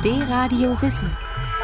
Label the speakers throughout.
Speaker 1: D-Radio Wissen.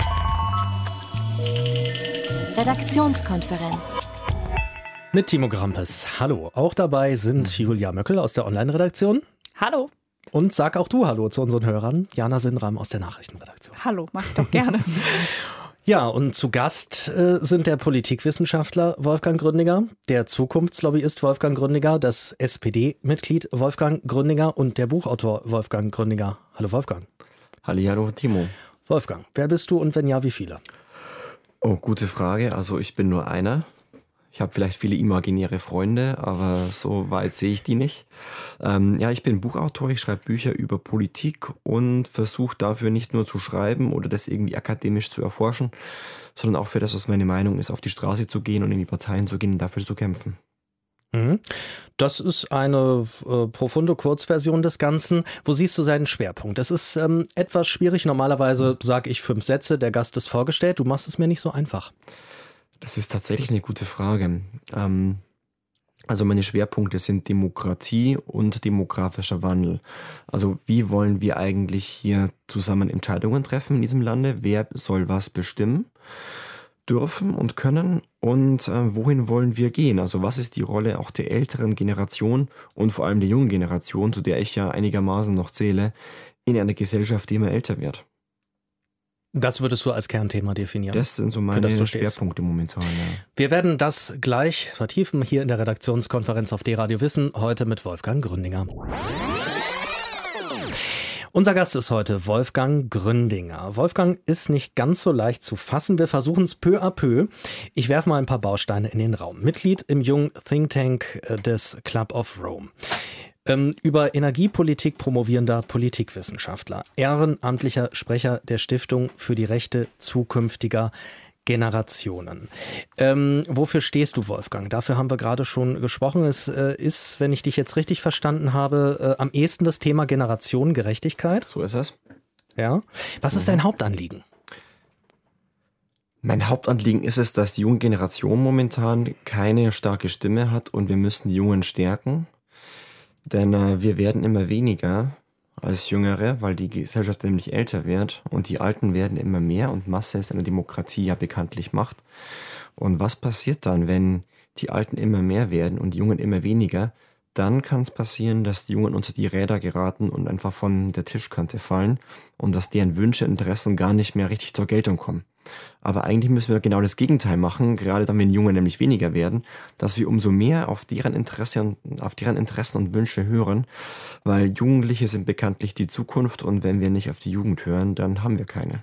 Speaker 1: Redaktionskonferenz.
Speaker 2: Mit Timo Grampes. Hallo. Auch dabei sind Julia Möckel aus der Online-Redaktion.
Speaker 3: Hallo.
Speaker 2: Und sag auch du Hallo zu unseren Hörern. Jana Sinram aus der Nachrichtenredaktion.
Speaker 3: Hallo, mach ich doch gerne.
Speaker 2: Ja, und zu Gast sind der Politikwissenschaftler Wolfgang Gründinger, der Zukunftslobbyist Wolfgang Gründinger, das SPD-Mitglied Wolfgang Gründinger und der Buchautor Wolfgang Gründinger. Hallo Wolfgang.
Speaker 4: Hallihallo Timo.
Speaker 2: Wolfgang, wer bist du und wenn ja, wie viele?
Speaker 4: Oh, gute Frage. Also ich bin nur einer. Ich habe vielleicht viele imaginäre Freunde, aber so weit sehe ich die nicht. Ich bin Buchautor, ich schreibe Bücher über Politik und versuche dafür nicht nur zu schreiben oder das irgendwie akademisch zu erforschen, sondern auch für das, was meine Meinung ist, auf die Straße zu gehen und in die Parteien zu gehen und dafür zu kämpfen.
Speaker 2: Das ist eine profunde Kurzversion des Ganzen. Wo siehst du seinen Schwerpunkt? Das ist etwas schwierig. Normalerweise sage ich 5 Sätze, der Gast ist vorgestellt. Du machst es mir nicht so einfach.
Speaker 4: Das ist tatsächlich eine gute Frage. Also meine Schwerpunkte sind Demokratie und demografischer Wandel. Also wie wollen wir eigentlich hier zusammen Entscheidungen treffen in diesem Lande? Wer soll was bestimmen dürfen und können? Und wohin wollen wir gehen? Also was ist die Rolle auch der älteren Generation und vor allem der jungen Generation, zu der ich ja einigermaßen noch zähle, in einer Gesellschaft, die immer älter wird?
Speaker 2: Das würdest du als Kernthema definieren?
Speaker 4: Das sind so meine Schwerpunkte momentan. Ja.
Speaker 2: Wir werden das gleich vertiefen hier in der Redaktionskonferenz auf D-Radio Wissen, heute mit Wolfgang Gründinger. Unser Gast ist heute Wolfgang Gründinger. Wolfgang ist nicht ganz so leicht zu fassen. Wir versuchen es peu à peu. Ich werfe mal ein paar Bausteine in den Raum. Mitglied im jungen Think Tank des Club of Rome. Über Energiepolitik promovierender Politikwissenschaftler, ehrenamtlicher Sprecher der Stiftung für die Rechte zukünftiger Generationen. Wofür stehst du, Wolfgang? Dafür haben wir gerade schon gesprochen. Es ist, wenn ich dich jetzt richtig verstanden habe, am ehesten das Thema Generationengerechtigkeit.
Speaker 4: So ist es.
Speaker 2: Ja. Was ist dein Hauptanliegen?
Speaker 4: Mein Hauptanliegen ist es, dass die junge Generation momentan keine starke Stimme hat und wir müssen die Jungen stärken. Denn wir werden immer weniger als Jüngere, weil die Gesellschaft nämlich älter wird und die Alten werden immer mehr und Masse ist eine Demokratie ja bekanntlich Macht. Und was passiert dann, wenn die Alten immer mehr werden und die Jungen immer weniger? Dann kann es passieren, dass die Jungen unter die Räder geraten und einfach von der Tischkante fallen und dass deren Wünsche, Interessen gar nicht mehr richtig zur Geltung kommen. Aber eigentlich müssen wir genau das Gegenteil machen, gerade dann, wenn die Jungen nämlich weniger werden, dass wir umso mehr auf deren Interessen und Wünsche hören, weil Jugendliche sind bekanntlich die Zukunft und wenn wir nicht auf die Jugend hören, dann haben wir keine.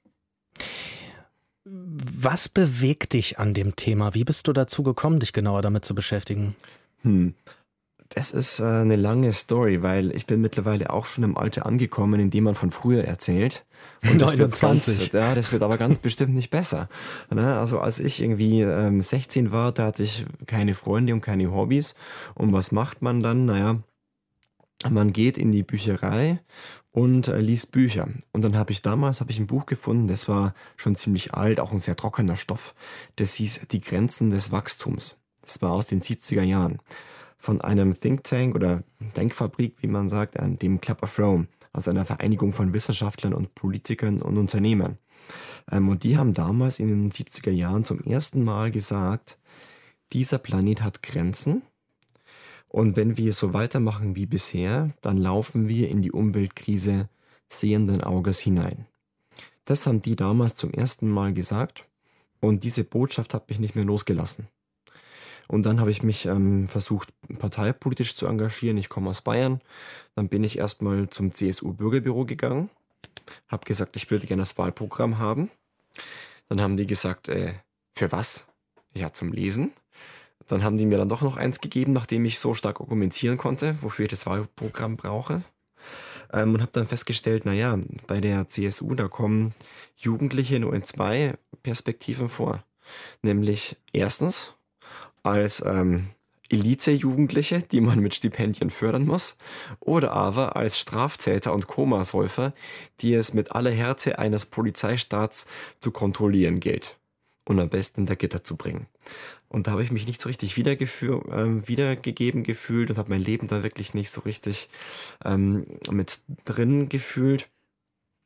Speaker 2: Was bewegt dich an dem Thema? Wie bist du dazu gekommen, dich genauer damit zu beschäftigen?
Speaker 4: Das ist eine lange Story, weil ich bin mittlerweile auch schon im Alter angekommen, in dem man von früher erzählt. Und
Speaker 2: 29.
Speaker 4: Das wird aber ganz bestimmt nicht besser. Also als ich irgendwie 16 war, da hatte ich keine Freunde und keine Hobbys. Und was macht man dann? Man geht in die Bücherei und liest Bücher. Und dann habe ich ein Buch gefunden, das war schon ziemlich alt, auch ein sehr trockener Stoff. Das hieß Die Grenzen des Wachstums. Das war aus den 70er Jahren. Von einem Think Tank oder Denkfabrik, wie man sagt, an dem Club of Rome, also einer Vereinigung von Wissenschaftlern und Politikern und Unternehmern. Und die haben damals in den 70er Jahren zum ersten Mal gesagt, dieser Planet hat Grenzen und wenn wir so weitermachen wie bisher, dann laufen wir in die Umweltkrise sehenden Auges hinein. Das haben die damals zum ersten Mal gesagt und diese Botschaft hat mich nicht mehr losgelassen. Und dann habe ich mich versucht, parteipolitisch zu engagieren. Ich komme aus Bayern. Dann bin ich erstmal zum CSU-Bürgerbüro gegangen. Habe gesagt, ich würde gerne das Wahlprogramm haben. Dann haben die gesagt, für was? Ja, zum Lesen. Dann haben die mir dann doch noch eins gegeben, nachdem ich so stark argumentieren konnte, wofür ich das Wahlprogramm brauche. Und habe dann festgestellt, bei der CSU, da kommen Jugendliche nur in 2 Perspektiven vor. Nämlich erstens als Elite-Jugendliche, die man mit Stipendien fördern muss, oder aber als Straftäter und Komasäufer, die es mit aller Härte eines Polizeistaats zu kontrollieren gilt und am besten hinter Gitter zu bringen. Und da habe ich mich nicht so richtig wiedergegeben gefühlt und habe mein Leben da wirklich nicht so richtig mit drin gefühlt.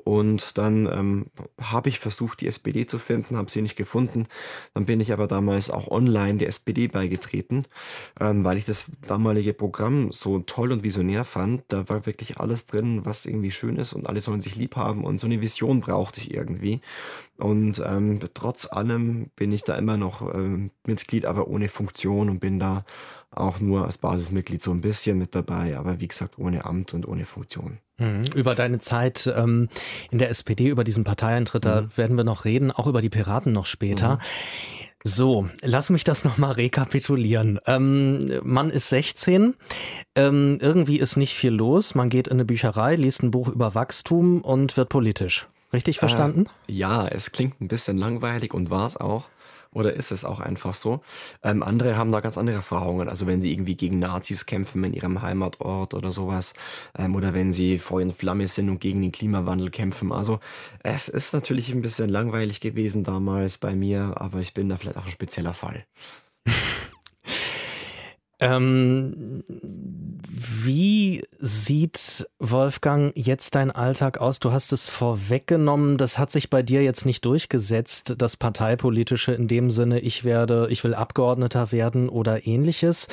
Speaker 4: Und dann habe ich versucht, die SPD zu finden, habe sie nicht gefunden. Dann bin ich aber damals auch online der SPD beigetreten, weil ich das damalige Programm so toll und visionär fand. Da war wirklich alles drin, was irgendwie schön ist und alle sollen sich lieb haben und so eine Vision brauchte ich irgendwie. Und trotz allem bin ich da immer noch Mitglied, aber ohne Funktion und bin da auch nur als Basismitglied so ein bisschen mit dabei, aber wie gesagt ohne Amt und ohne Funktion.
Speaker 2: Über deine Zeit in der SPD, über diesen Parteieintritt, da werden wir noch reden, auch über die Piraten noch später. So, lass mich das nochmal rekapitulieren. Man ist 16, irgendwie ist nicht viel los, man geht in eine Bücherei, liest ein Buch über Wachstum und wird politisch. Richtig verstanden?
Speaker 4: Ja, es klingt ein bisschen langweilig und war es auch. Oder ist es auch einfach so? Andere haben da ganz andere Erfahrungen. Also wenn sie irgendwie gegen Nazis kämpfen in ihrem Heimatort oder sowas. Oder wenn sie Feuer und Flamme sind und gegen den Klimawandel kämpfen. Also es ist natürlich ein bisschen langweilig gewesen damals bei mir, aber ich bin da vielleicht auch ein spezieller Fall.
Speaker 2: Wie sieht, Wolfgang, jetzt dein Alltag aus? Du hast es vorweggenommen, das hat sich bei dir jetzt nicht durchgesetzt, das Parteipolitische in dem Sinne, ich will Abgeordneter werden oder ähnliches.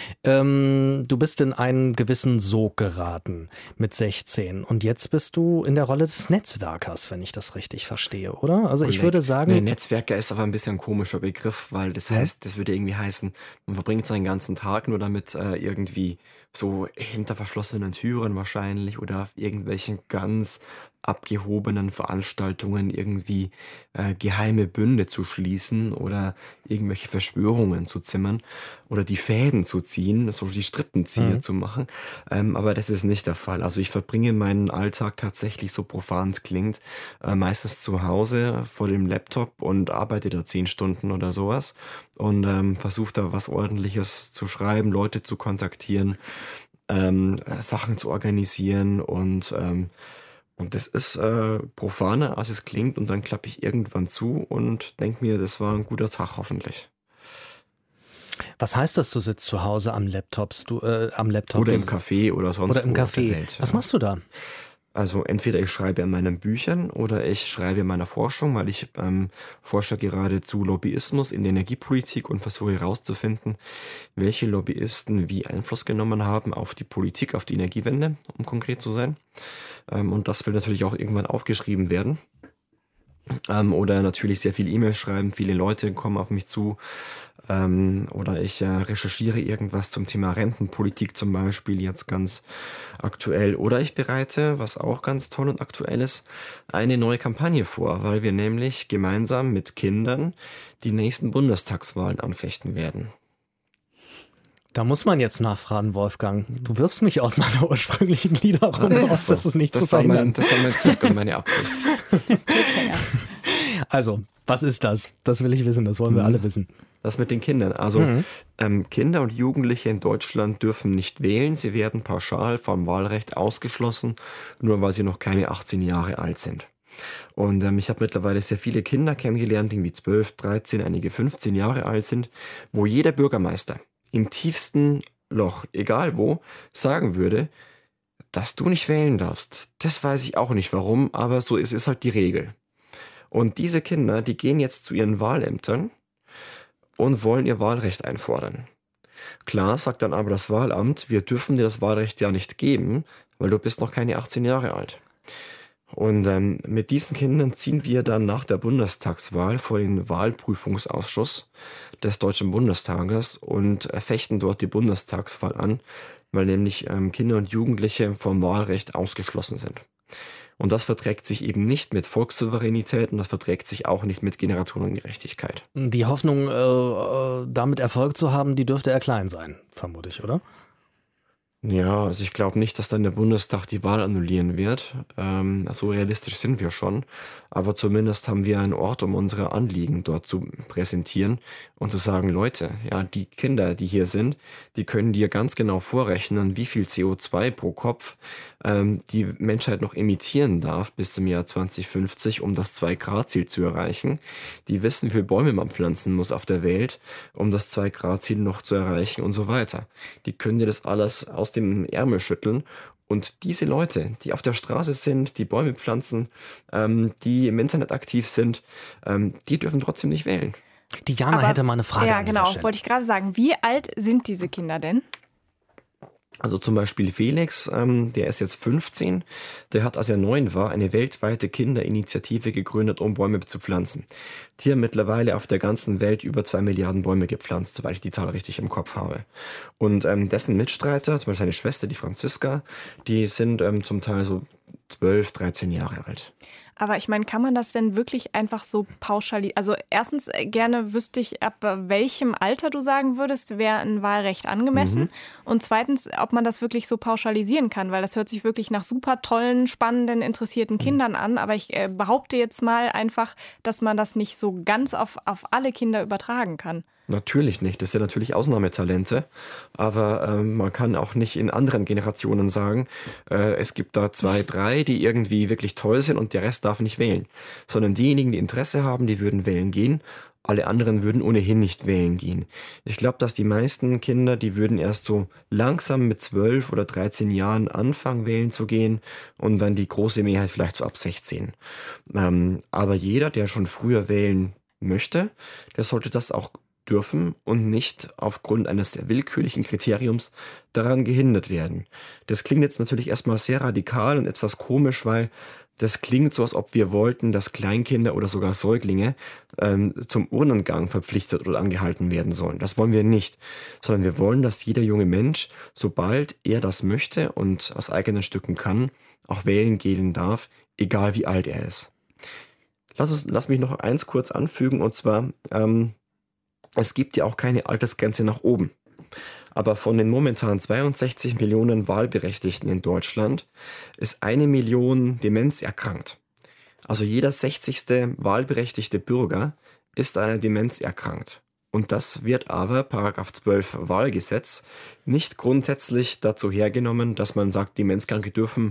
Speaker 2: Du bist in einen gewissen Sog geraten mit 16 und jetzt bist du in der Rolle des Netzwerkers, wenn ich das richtig verstehe, oder? Also ich würde sagen...
Speaker 4: Nee, Netzwerker ist aber ein bisschen ein komischer Begriff, weil das heißt, das würde irgendwie heißen, man verbringt seinen ganzen Tag nur damit irgendwie so hinter verschlossenen Türen wahrscheinlich oder auf irgendwelchen ganz abgehobenen Veranstaltungen irgendwie geheime Bünde zu schließen oder irgendwelche Verschwörungen zu zimmern oder die Fäden zu ziehen, so die Strippenzieher zu machen. Aber das ist nicht der Fall. Also ich verbringe meinen Alltag tatsächlich, so profan es klingt, meistens zu Hause vor dem Laptop und arbeite da 10 Stunden oder sowas und versuche da was Ordentliches zu schreiben, Leute zu kontaktieren, Sachen zu organisieren und das ist profaner, als es klingt und dann klappe ich irgendwann zu und denke mir, das war ein guter Tag hoffentlich.
Speaker 2: Was heißt das, du sitzt zu Hause am Laptop?
Speaker 4: Oder im Café oder sonst
Speaker 2: wo. Oder im Café. Was machst du da?
Speaker 4: Also entweder ich schreibe an meinen Büchern oder ich schreibe an meiner Forschung, weil ich forsche gerade zu Lobbyismus in der Energiepolitik und versuche herauszufinden, welche Lobbyisten wie Einfluss genommen haben auf die Politik, auf die Energiewende, um konkret zu sein. Und das will natürlich auch irgendwann aufgeschrieben werden. Oder natürlich sehr viel E-Mails schreiben, viele Leute kommen auf mich zu. Oder ich recherchiere irgendwas zum Thema Rentenpolitik zum Beispiel, jetzt ganz aktuell. Oder ich bereite, was auch ganz toll und aktuell ist, eine neue Kampagne vor, weil wir nämlich gemeinsam mit Kindern die nächsten Bundestagswahlen anfechten werden.
Speaker 2: Da muss man jetzt nachfragen, Wolfgang. Du wirfst mich aus meiner ursprünglichen Gliederung raus. Das ist nicht zu verhindern.
Speaker 4: Das war mein Zweck und meine Absicht.
Speaker 2: Also, was ist das? Das will ich wissen, das wollen wir alle wissen.
Speaker 4: Das mit den Kindern. Also Kinder und Jugendliche in Deutschland dürfen nicht wählen. Sie werden pauschal vom Wahlrecht ausgeschlossen, nur weil sie noch keine 18 Jahre alt sind. Und ich habe mittlerweile sehr viele Kinder kennengelernt, die irgendwie 12, 13, einige 15 Jahre alt sind, wo jeder Bürgermeister im tiefsten Loch, egal wo, sagen würde, dass du nicht wählen darfst. Das weiß ich auch nicht warum, aber so ist halt die Regel. Und diese Kinder, die gehen jetzt zu ihren Wahlämtern und wollen ihr Wahlrecht einfordern. Klar sagt dann aber das Wahlamt, wir dürfen dir das Wahlrecht ja nicht geben, weil du bist noch keine 18 Jahre alt. Und mit diesen Kindern ziehen wir dann nach der Bundestagswahl vor den Wahlprüfungsausschuss des Deutschen Bundestages und fechten dort die Bundestagswahl an, weil nämlich Kinder und Jugendliche vom Wahlrecht ausgeschlossen sind. Und das verträgt sich eben nicht mit Volkssouveränität und das verträgt sich auch nicht mit Generationengerechtigkeit.
Speaker 2: Die Hoffnung, damit Erfolg zu haben, die dürfte eher klein sein, vermute ich, oder?
Speaker 4: Ja, also ich glaube nicht, dass dann der Bundestag die Wahl annullieren wird. So realistisch sind wir schon. Aber zumindest haben wir einen Ort, um unsere Anliegen dort zu präsentieren und zu sagen, Leute, ja, die Kinder, die hier sind, die können dir ganz genau vorrechnen, wie viel CO2 pro Kopf die Menschheit noch emittieren darf bis zum Jahr 2050, um das 2-Grad-Ziel zu erreichen. Die wissen, wie viele Bäume man pflanzen muss auf der Welt, um das 2-Grad-Ziel noch zu erreichen und so weiter. Die können dir das alles aus dem Ärmel schütteln Und diese Leute, die auf der Straße sind, die Bäume pflanzen, die im Internet aktiv sind, die dürfen trotzdem nicht wählen.
Speaker 2: Diana hätte mal eine Frage an dieser Stelle.
Speaker 1: Wollte ich gerade sagen. Wie alt sind diese Kinder denn?
Speaker 4: Also zum Beispiel Felix, der ist jetzt 15, der hat, als er 9 war, eine weltweite Kinderinitiative gegründet, um Bäume zu pflanzen. Die haben mittlerweile auf der ganzen Welt über 2 Milliarden Bäume gepflanzt, soweit ich die Zahl richtig im Kopf habe. Und dessen Mitstreiter, zum Beispiel seine Schwester, die Franziska, die sind zum Teil so 12, 13 Jahre alt.
Speaker 1: Aber ich meine, kann man das denn wirklich einfach so pauschalisieren? Also erstens gerne wüsste ich, ab welchem Alter du sagen würdest, wäre ein Wahlrecht angemessen. Und zweitens, ob man das wirklich so pauschalisieren kann, weil das hört sich wirklich nach super tollen, spannenden, interessierten Kindern an. Aber ich behaupte jetzt mal einfach, dass man das nicht so ganz auf alle Kinder übertragen kann.
Speaker 4: Natürlich nicht, das sind natürlich Ausnahmetalente, aber man kann auch nicht in anderen Generationen sagen, es gibt da 2, 3, die irgendwie wirklich toll sind und der Rest darf nicht wählen, sondern diejenigen, die Interesse haben, die würden wählen gehen, alle anderen würden ohnehin nicht wählen gehen. Ich glaube, dass die meisten Kinder, die würden erst so langsam mit 12 oder 13 Jahren anfangen, wählen zu gehen und dann die große Mehrheit vielleicht so ab 16. Aber jeder, der schon früher wählen möchte, der sollte das auch dürfen und nicht aufgrund eines sehr willkürlichen Kriteriums daran gehindert werden. Das klingt jetzt natürlich erstmal sehr radikal und etwas komisch, weil das klingt so, als ob wir wollten, dass Kleinkinder oder sogar Säuglinge zum Urnengang verpflichtet oder angehalten werden sollen. Das wollen wir nicht, sondern wir wollen, dass jeder junge Mensch, sobald er das möchte und aus eigenen Stücken kann, auch wählen gehen darf, egal wie alt er ist. Lass mich noch eins kurz anfügen, und zwar es gibt ja auch keine Altersgrenze nach oben. Aber von den momentan 62 Millionen Wahlberechtigten in Deutschland ist 1 Million demenzerkrankt. Also jeder 60. wahlberechtigte Bürger ist an einer Demenz erkrankt. Und das wird aber, § 12 Wahlgesetz, nicht grundsätzlich dazu hergenommen, dass man sagt, Demenzkranke dürfen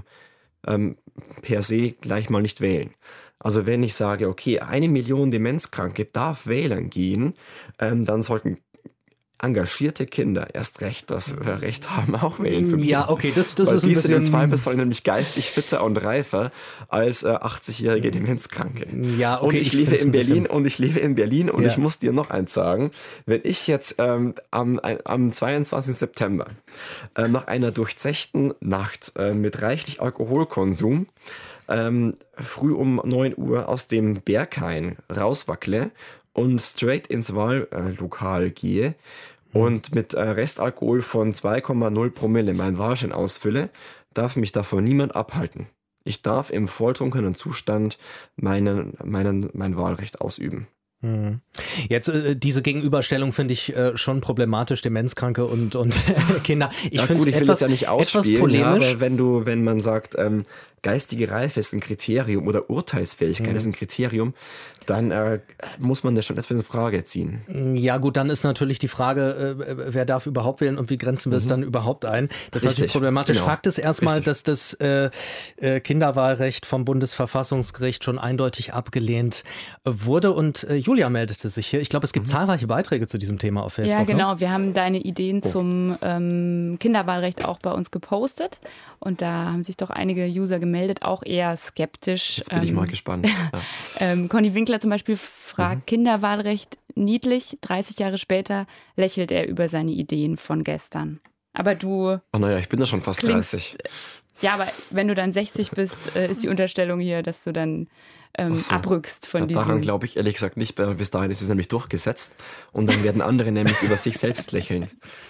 Speaker 4: per se gleich mal nicht wählen. Also wenn ich sage, okay, 1 Million Demenzkranke darf wählen gehen, dann sollten engagierte Kinder erst recht das Recht haben, auch wählen zu gehen.
Speaker 2: Ja, okay, das ist
Speaker 4: ein
Speaker 2: bisschen...
Speaker 4: Die sind im Zweifelsfall nämlich geistig fitter und reifer als 80-jährige Demenzkranke.
Speaker 2: Ja, okay,
Speaker 4: und ich lebe in Berlin und ich muss dir noch eins sagen, wenn ich jetzt am 22. September nach einer durchzechten Nacht mit reichlich Alkoholkonsum früh um 9 Uhr aus dem Berghain rauswackle und straight ins Wahllokal gehe und mit Restalkohol von 2,0 Promille meinen Wahlschein ausfülle, darf mich davon niemand abhalten. Ich darf im volltrunkenen Zustand mein Wahlrecht ausüben.
Speaker 2: Jetzt diese Gegenüberstellung finde ich schon problematisch, Demenzkranke und Kinder. Ich finde es
Speaker 4: etwas, ja nicht ausspielen,
Speaker 2: polemisch.
Speaker 4: Ja, aber wenn man sagt, geistige Reife ist ein Kriterium oder Urteilsfähigkeit ist ein Kriterium, dann muss man das schon etwas in Frage ziehen.
Speaker 2: Ja gut, dann ist natürlich die Frage, wer darf überhaupt wählen und wie grenzen wir es dann überhaupt ein? Das ist natürlich problematisch. Genau. Fakt ist erstmal, dass das Kinderwahlrecht vom Bundesverfassungsgericht schon eindeutig abgelehnt wurde und Julia meldete sich hier. Ich glaube, es gibt zahlreiche Beiträge zu diesem Thema auf Facebook.
Speaker 3: Ja, genau. Wir haben deine Ideen zum Kinderwahlrecht auch bei uns gepostet und da haben sich doch einige User gemeldet, auch eher skeptisch.
Speaker 4: Jetzt bin ich mal gespannt. Ja.
Speaker 3: Conny Winkler zum Beispiel fragt, Kinderwahlrecht niedlich, 30 Jahre später lächelt er über seine Ideen von gestern. Aber du...
Speaker 4: Ach naja, ich bin da schon fast 30.
Speaker 3: Ja, aber wenn du dann 60 bist, ist die Unterstellung hier, dass du dann abrückst von diesem...
Speaker 4: Daran glaube ich ehrlich gesagt nicht, bis dahin ist es nämlich durchgesetzt und dann werden andere nämlich über sich selbst lächeln.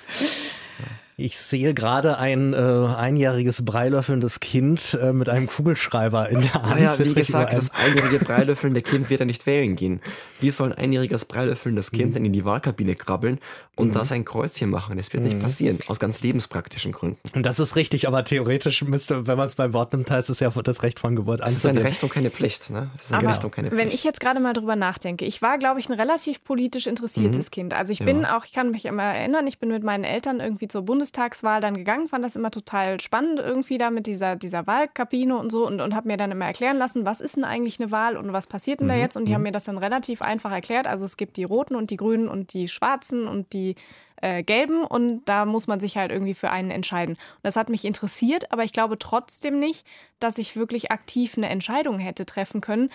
Speaker 2: Ich sehe gerade ein einjähriges breilöffelndes Kind mit einem Kugelschreiber in der Hand.
Speaker 4: Naja, wie gesagt, das einjährige breilöffelnde Kind wird ja nicht wählen gehen. Wie soll ein einjähriges breilöffelndes Kind denn in die Wahlkabine krabbeln und da sein Kreuzchen machen? Das wird nicht passieren, aus ganz lebenspraktischen Gründen.
Speaker 2: Und das ist richtig, aber theoretisch müsste, wenn man es beim Wort nimmt, heißt es ja das Recht von Geburt an.
Speaker 4: Es ist ein Recht und keine Pflicht. Ne? Es ist ein Recht und keine Pflicht.
Speaker 1: Wenn ich jetzt gerade mal drüber nachdenke, ich war, glaube ich, ein relativ politisch interessiertes Kind. Also ich kann mich immer erinnern, ich bin mit meinen Eltern irgendwie zur Bundestagswahl Bundestagswahl dann gegangen, fand das immer total spannend irgendwie da mit dieser Wahlkabine und so und habe mir dann immer erklären lassen, was ist denn eigentlich eine Wahl und was passiert denn da jetzt? Und die haben mir das dann relativ einfach erklärt. Also es gibt die Roten und die Grünen und die Schwarzen und die Gelben und da muss man sich halt irgendwie für einen entscheiden. Und das hat mich interessiert, aber ich glaube trotzdem nicht, dass ich wirklich aktiv eine Entscheidung hätte treffen können.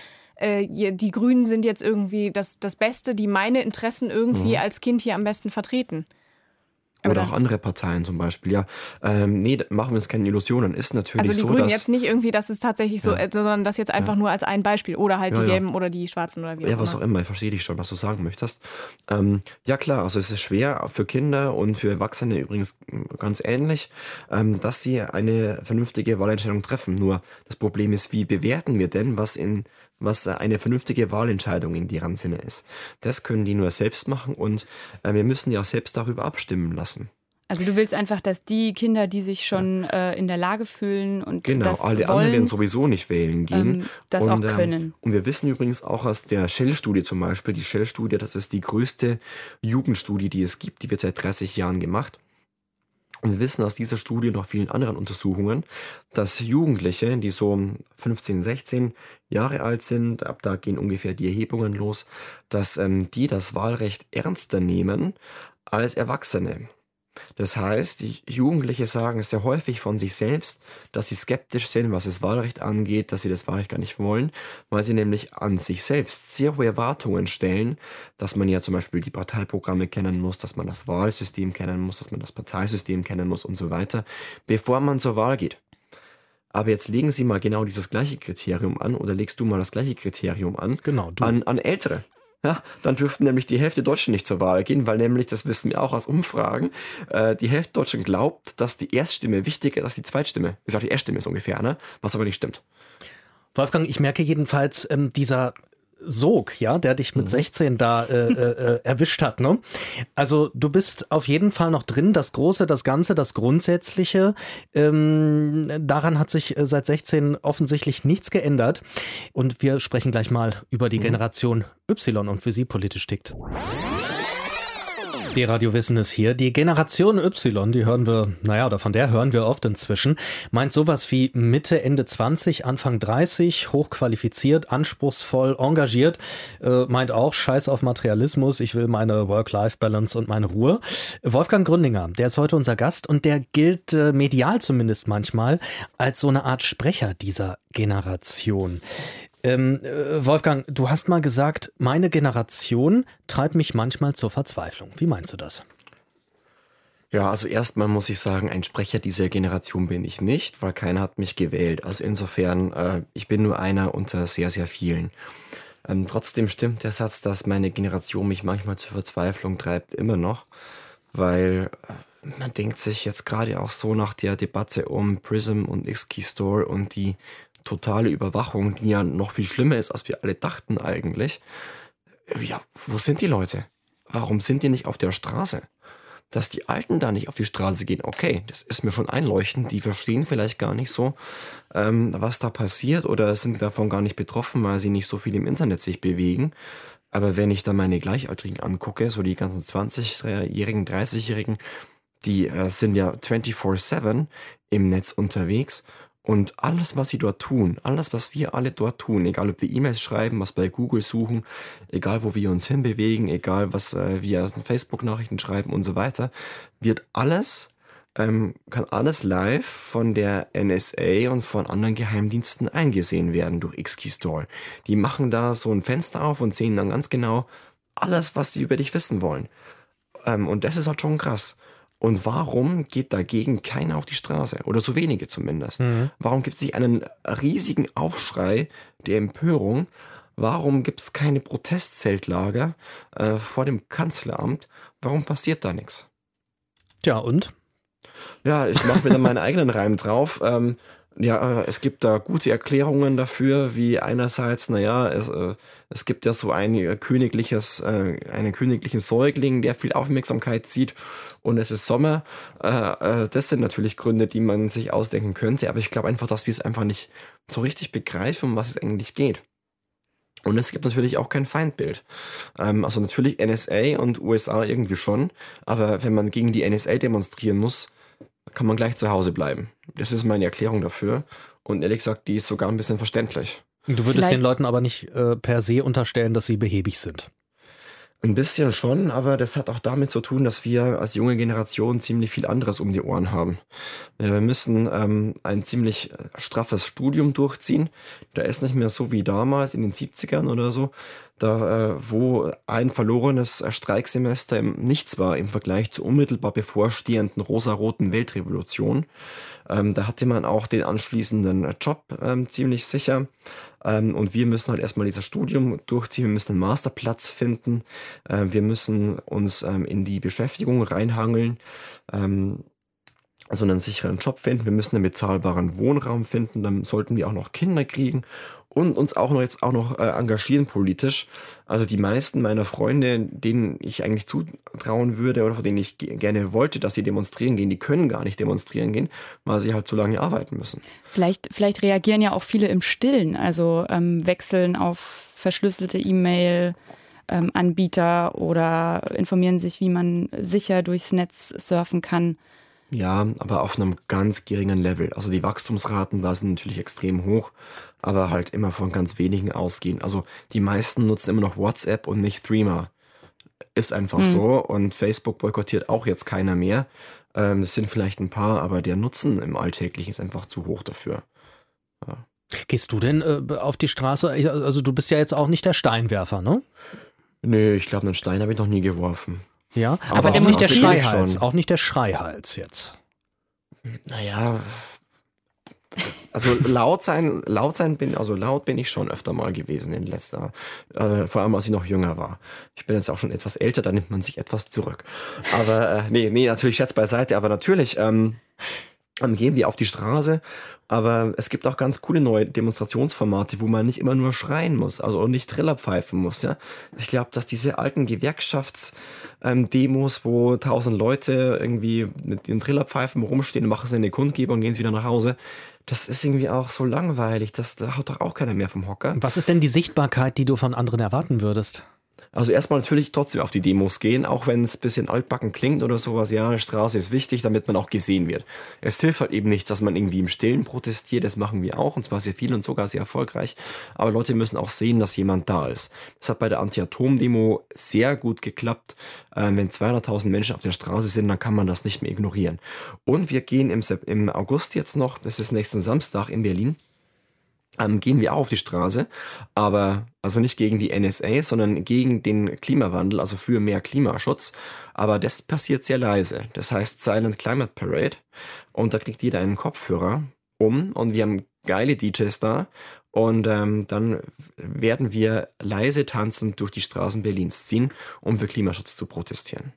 Speaker 1: Die Grünen sind jetzt irgendwie das Beste, die meine Interessen irgendwie als Kind hier am besten vertreten.
Speaker 4: Oder auch andere Parteien zum Beispiel, ja. Nee, machen wir uns keine Illusionen. Ist natürlich so,
Speaker 1: also die Grünen jetzt nicht irgendwie, das ist tatsächlich so, sondern das jetzt einfach nur als ein Beispiel. Oder halt die Gelben oder die Schwarzen oder wie auch immer.
Speaker 4: Ja, was auch immer. Ich verstehe dich schon, was du sagen möchtest. Ja klar, also es ist schwer für Kinder und für Erwachsene übrigens ganz ähnlich, dass sie eine vernünftige Wahlentscheidung treffen. Nur das Problem ist, wie bewerten wir denn, was eine vernünftige Wahlentscheidung in deren Sinne ist. Das können die nur selbst machen und wir müssen ja auch selbst darüber abstimmen lassen.
Speaker 3: Also du willst einfach, dass die Kinder, die sich schon in der Lage fühlen und das
Speaker 4: alle
Speaker 3: wollen,
Speaker 4: anderen werden sowieso nicht wählen gehen.
Speaker 3: Das auch können.
Speaker 4: Und wir wissen übrigens auch aus der Shell-Studie zum Beispiel, die Shell-Studie, das ist die größte Jugendstudie, die es gibt, die wird seit 30 Jahren gemacht. Und wir wissen aus dieser Studie und auch vielen anderen Untersuchungen, dass Jugendliche, die so 15, 16 Jahre alt sind, ab da gehen ungefähr die Erhebungen los, dass die das Wahlrecht ernster nehmen als Erwachsene. Das heißt, die Jugendliche sagen sehr häufig von sich selbst, dass sie skeptisch sind, was das Wahlrecht angeht, dass sie das Wahlrecht gar nicht wollen, weil sie nämlich an sich selbst sehr hohe Erwartungen stellen, dass man ja zum Beispiel die Parteiprogramme kennen muss, dass man das Wahlsystem kennen muss, dass man das Parteisystem kennen muss und so weiter, bevor man zur Wahl geht. Aber jetzt legen Sie mal genau dieses gleiche Kriterium an oder legst du mal das gleiche Kriterium an,
Speaker 2: Genau, du.
Speaker 4: an Ältere. Ja, dann dürften nämlich die Hälfte der Deutschen nicht zur Wahl gehen, weil nämlich, das wissen wir auch aus Umfragen, die Hälfte der Deutschen glaubt, dass die Erststimme wichtiger ist als die Zweitstimme. Ich sage, die Erststimme ist ungefähr, ne? Was aber nicht stimmt.
Speaker 2: Wolfgang, ich merke jedenfalls, dieser Sog, ja, der dich mit 16 da erwischt hat, ne? Also du bist auf jeden Fall noch drin, das Große, das Ganze, das Grundsätzliche. Daran hat sich seit 16 offensichtlich nichts geändert. Und wir sprechen gleich mal über die Generation Y und wie sie politisch tickt. Die Radio Wissen ist hier. Die Generation Y, die hören wir, oder von der hören wir oft inzwischen, meint sowas wie Mitte, Ende 20, Anfang 30, hochqualifiziert, anspruchsvoll, engagiert, meint auch Scheiß auf Materialismus, ich will meine Work-Life-Balance und meine Ruhe. Wolfgang Gründinger, der ist heute unser Gast und der gilt medial zumindest manchmal als so eine Art Sprecher dieser Generation. Wolfgang, du hast mal gesagt, meine Generation treibt mich manchmal zur Verzweiflung. Wie meinst du das?
Speaker 4: Ja, also erstmal muss ich sagen, ein Sprecher dieser Generation bin ich nicht, weil keiner hat mich gewählt. Also insofern, ich bin nur einer unter sehr, sehr vielen. Trotzdem stimmt der Satz, dass meine Generation mich manchmal zur Verzweiflung treibt, immer noch, weil man denkt sich jetzt gerade auch so nach der Debatte um Prism und X-Keystore und die totale Überwachung, die ja noch viel schlimmer ist, als wir alle dachten eigentlich. Ja, wo sind die Leute? Warum sind die nicht auf der Straße? Dass die Alten da nicht auf die Straße gehen, okay, das ist mir schon einleuchtend. Die verstehen vielleicht gar nicht so, was da passiert oder sind davon gar nicht betroffen, weil sie nicht so viel im Internet sich bewegen. Aber wenn ich da meine Gleichaltrigen angucke, so die ganzen 20-Jährigen, 30-Jährigen, die sind ja 24/7 im Netz unterwegs. Und alles, was sie dort tun, alles, was wir alle dort tun, egal ob wir E-Mails schreiben, was bei Google suchen, egal wo wir uns hinbewegen, egal was wir Facebook-Nachrichten schreiben und so weiter, wird alles, kann alles live von der NSA und von anderen Geheimdiensten eingesehen werden durch X-Keystore. Die machen da so ein Fenster auf und sehen dann ganz genau alles, was sie über dich wissen wollen. Und das ist halt schon krass. Und warum geht dagegen keiner auf die Straße? Oder so wenige zumindest. Warum gibt es nicht einen riesigen Aufschrei der Empörung? Warum gibt es keine Protestzeltlager vor dem Kanzleramt? Warum passiert da nichts?
Speaker 2: Tja, und?
Speaker 4: Ja, ich mache mir dann meinen eigenen Reim drauf. Es gibt da gute Erklärungen dafür, wie einerseits, es gibt ja so einen königlichen Säugling, der viel Aufmerksamkeit zieht und es ist Sommer. Das sind natürlich Gründe, die man sich ausdenken könnte, aber ich glaube einfach, dass wir es einfach nicht so richtig begreifen, um was es eigentlich geht. Und es gibt natürlich auch kein Feindbild. Also natürlich NSA und USA irgendwie schon, aber wenn man gegen die NSA demonstrieren muss, kann man gleich zu Hause bleiben. Das ist meine Erklärung dafür. Und ehrlich gesagt, die ist sogar ein bisschen verständlich.
Speaker 2: Du würdest den Leuten aber nicht per se unterstellen, dass sie behäbig sind.
Speaker 4: Ein bisschen schon, aber das hat auch damit zu tun, dass wir als junge Generation ziemlich viel anderes um die Ohren haben. Wir müssen ein ziemlich straffes Studium durchziehen. Da ist nicht mehr so wie damals in den 70ern oder so, da wo ein verlorenes Streiksemester nichts war im Vergleich zur unmittelbar bevorstehenden rosaroten Weltrevolution. Da hatte man auch den anschließenden Job ziemlich sicher. Und wir müssen halt erstmal dieses Studium durchziehen, wir müssen einen Masterplatz finden, wir müssen uns in die Beschäftigung reinhangeln, also einen sicheren Job finden, wir müssen einen bezahlbaren Wohnraum finden, dann sollten wir auch noch Kinder kriegen und uns auch noch engagieren politisch. Also die meisten meiner Freunde, denen ich eigentlich zutrauen würde oder von denen ich gerne wollte, dass sie demonstrieren gehen, die können gar nicht demonstrieren gehen, weil sie halt so lange arbeiten müssen.
Speaker 3: Vielleicht reagieren ja auch viele im Stillen, also wechseln auf verschlüsselte E-Mail-Anbieter oder informieren sich, wie man sicher durchs Netz surfen kann.
Speaker 4: Ja, aber auf einem ganz geringen Level. Also die Wachstumsraten da sind natürlich extrem hoch, aber halt immer von ganz wenigen ausgehen. Also die meisten nutzen immer noch WhatsApp und nicht Threema. Ist einfach so und Facebook boykottiert auch jetzt keiner mehr. Es sind vielleicht ein paar, aber der Nutzen im Alltäglichen ist einfach zu hoch dafür. Ja.
Speaker 2: Gehst du denn auf die Straße? Also du bist ja jetzt auch nicht der Steinwerfer, ne?
Speaker 4: Nee, ich glaube, einen Stein habe ich noch nie geworfen.
Speaker 2: Ja, aber auch nicht der Schreihals. Auch nicht der Schreihals jetzt.
Speaker 4: Naja, also laut bin ich schon öfter mal gewesen in letzter, vor allem als ich noch jünger war. Ich bin jetzt auch schon etwas älter, da nimmt man sich etwas zurück. Aber nee, natürlich Scherz beiseite, aber natürlich gehen wir auf die Straße, aber es gibt auch ganz coole neue Demonstrationsformate, wo man nicht immer nur schreien muss, also nicht Triller pfeifen muss. Ja? Ich glaube, dass diese alten Gewerkschaftsdemos, wo 1000 Leute irgendwie mit den Trillerpfeifen rumstehen und machen sie eine Kundgebung und gehen wieder nach Hause, das ist irgendwie auch so langweilig, da haut doch auch keiner mehr vom Hocker.
Speaker 2: Was ist denn die Sichtbarkeit, die du von anderen erwarten würdest?
Speaker 4: Also erstmal natürlich trotzdem auf die Demos gehen, auch wenn es ein bisschen altbacken klingt oder sowas. Ja, eine Straße ist wichtig, damit man auch gesehen wird. Es hilft halt eben nichts, dass man irgendwie im Stillen protestiert, das machen wir auch und zwar sehr viel und sogar sehr erfolgreich. Aber Leute müssen auch sehen, dass jemand da ist. Das hat bei der Anti-Atom-Demo sehr gut geklappt. Wenn 200.000 Menschen auf der Straße sind, dann kann man das nicht mehr ignorieren. Und wir gehen im August jetzt noch, das ist nächsten Samstag in Berlin, gehen wir auch auf die Straße, aber also nicht gegen die NSA, sondern gegen den Klimawandel, also für mehr Klimaschutz. Aber das passiert sehr leise. Das heißt Silent Climate Parade und da kriegt jeder einen Kopfhörer und wir haben geile DJs da und dann werden wir leise tanzend durch die Straßen Berlins ziehen, um für Klimaschutz zu protestieren.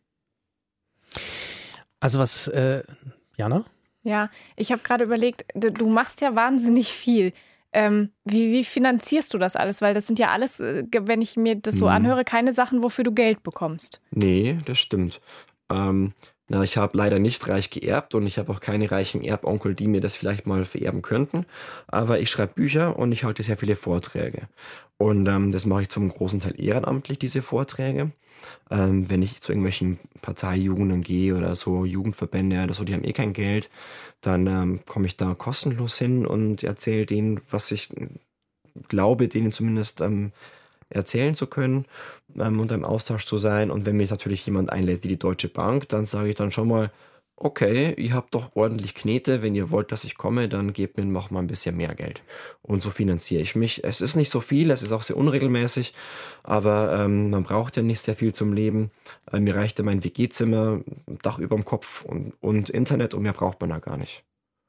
Speaker 2: Also was, Jana?
Speaker 1: Ja, ich habe gerade überlegt, du machst ja wahnsinnig viel. Wie finanzierst du das alles? Weil das sind ja alles, wenn ich mir das so anhöre, keine Sachen, wofür du Geld bekommst.
Speaker 4: Nee, das stimmt. Ich habe leider nicht reich geerbt und ich habe auch keine reichen Erbonkel, die mir das vielleicht mal vererben könnten. Aber ich schreibe Bücher und ich halte sehr viele Vorträge. Und das mache ich zum großen Teil ehrenamtlich, diese Vorträge. Wenn ich zu irgendwelchen Parteijugenden gehe oder so, Jugendverbände oder so, die haben eh kein Geld, dann komme ich da kostenlos hin und erzähle denen, was ich glaube, denen zumindest erzählen zu können und im Austausch zu sein. Und wenn mich natürlich jemand einlädt wie die Deutsche Bank, dann sage ich dann schon mal, okay, ihr habt doch ordentlich Knete, wenn ihr wollt, dass ich komme, dann gebt mir noch mal ein bisschen mehr Geld. Und so finanziere ich mich. Es ist nicht so viel, es ist auch sehr unregelmäßig, aber man braucht ja nicht sehr viel zum Leben. Mir reicht ja mein WG-Zimmer, Dach über dem Kopf und Internet und mehr braucht man da gar nicht.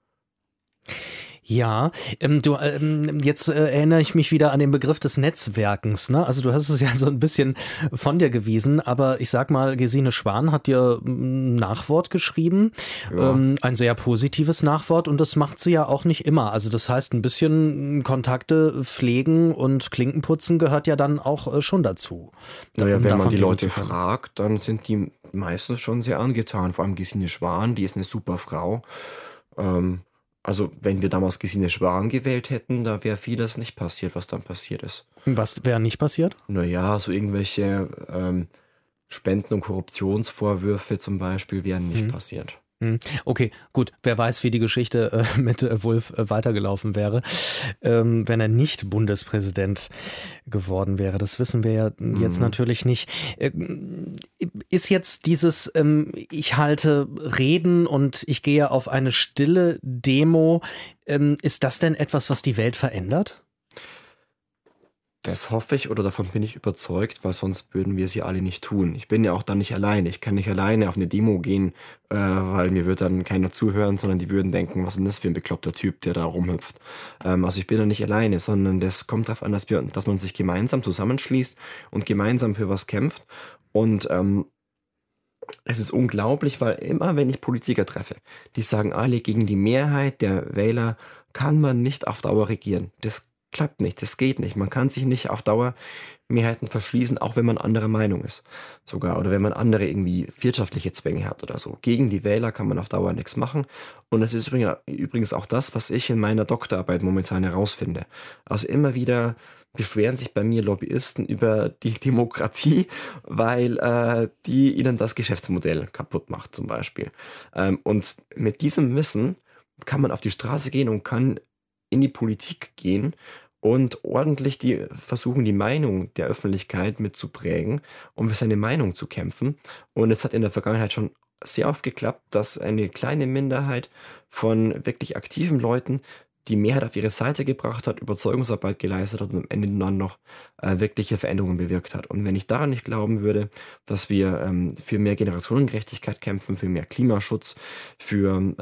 Speaker 2: Ja, jetzt erinnere ich mich wieder an den Begriff des Netzwerkens, ne? Also du hast es ja so ein bisschen von dir gewiesen, aber ich sag mal, Gesine Schwan hat dir ein Nachwort geschrieben, ja. Ein sehr positives Nachwort und das macht sie ja auch nicht immer. Also das heißt, ein bisschen Kontakte pflegen und Klinken putzen gehört ja dann auch schon dazu.
Speaker 4: Naja, wenn man die Leute fragt, dann sind die meistens schon sehr angetan, vor allem Gesine Schwan, die ist eine super Frau. Also wenn wir damals Gesine Schwan gewählt hätten, da wäre vieles nicht passiert, was dann passiert ist.
Speaker 2: Was wäre nicht passiert?
Speaker 4: Naja, so irgendwelche Spenden- und Korruptionsvorwürfe zum Beispiel wären nicht passiert.
Speaker 2: Okay, gut. Wer weiß, wie die Geschichte mit Wulff weitergelaufen wäre, wenn er nicht Bundespräsident geworden wäre. Das wissen wir ja jetzt natürlich nicht. Ist jetzt dieses, ich halte Reden und ich gehe auf eine stille Demo, ist das denn etwas, was die Welt verändert?
Speaker 4: Das hoffe ich oder davon bin ich überzeugt, weil sonst würden wir sie alle nicht tun. Ich bin ja auch dann nicht alleine. Ich kann nicht alleine auf eine Demo gehen, weil mir wird dann keiner zuhören, sondern die würden denken, was ist denn das für ein bekloppter Typ, der da rumhüpft. Also ich bin da nicht alleine, sondern das kommt darauf an, dass man sich gemeinsam zusammenschließt und gemeinsam für was kämpft. Und es ist unglaublich, weil immer, wenn ich Politiker treffe, die sagen alle, gegen die Mehrheit der Wähler kann man nicht auf Dauer regieren. Das klappt nicht, das geht nicht. Man kann sich nicht auf Dauer Mehrheiten verschließen, auch wenn man anderer Meinung ist. Sogar, oder wenn man andere irgendwie wirtschaftliche Zwänge hat oder so. Gegen die Wähler kann man auf Dauer nichts machen. Und das ist übrigens auch das, was ich in meiner Doktorarbeit momentan herausfinde. Also immer wieder beschweren sich bei mir Lobbyisten über die Demokratie, weil die ihnen das Geschäftsmodell kaputt macht zum Beispiel. Und mit diesem Wissen kann man auf die Straße gehen und kann in die Politik gehen und ordentlich versuchen, die Meinung der Öffentlichkeit mitzuprägen, um für seine Meinung zu kämpfen. Und es hat in der Vergangenheit schon sehr oft geklappt, dass eine kleine Minderheit von wirklich aktiven Leuten die Mehrheit auf ihre Seite gebracht hat, Überzeugungsarbeit geleistet hat und am Ende dann noch wirkliche Veränderungen bewirkt hat. Und wenn ich daran nicht glauben würde, dass wir für mehr Generationengerechtigkeit kämpfen, für mehr Klimaschutz, für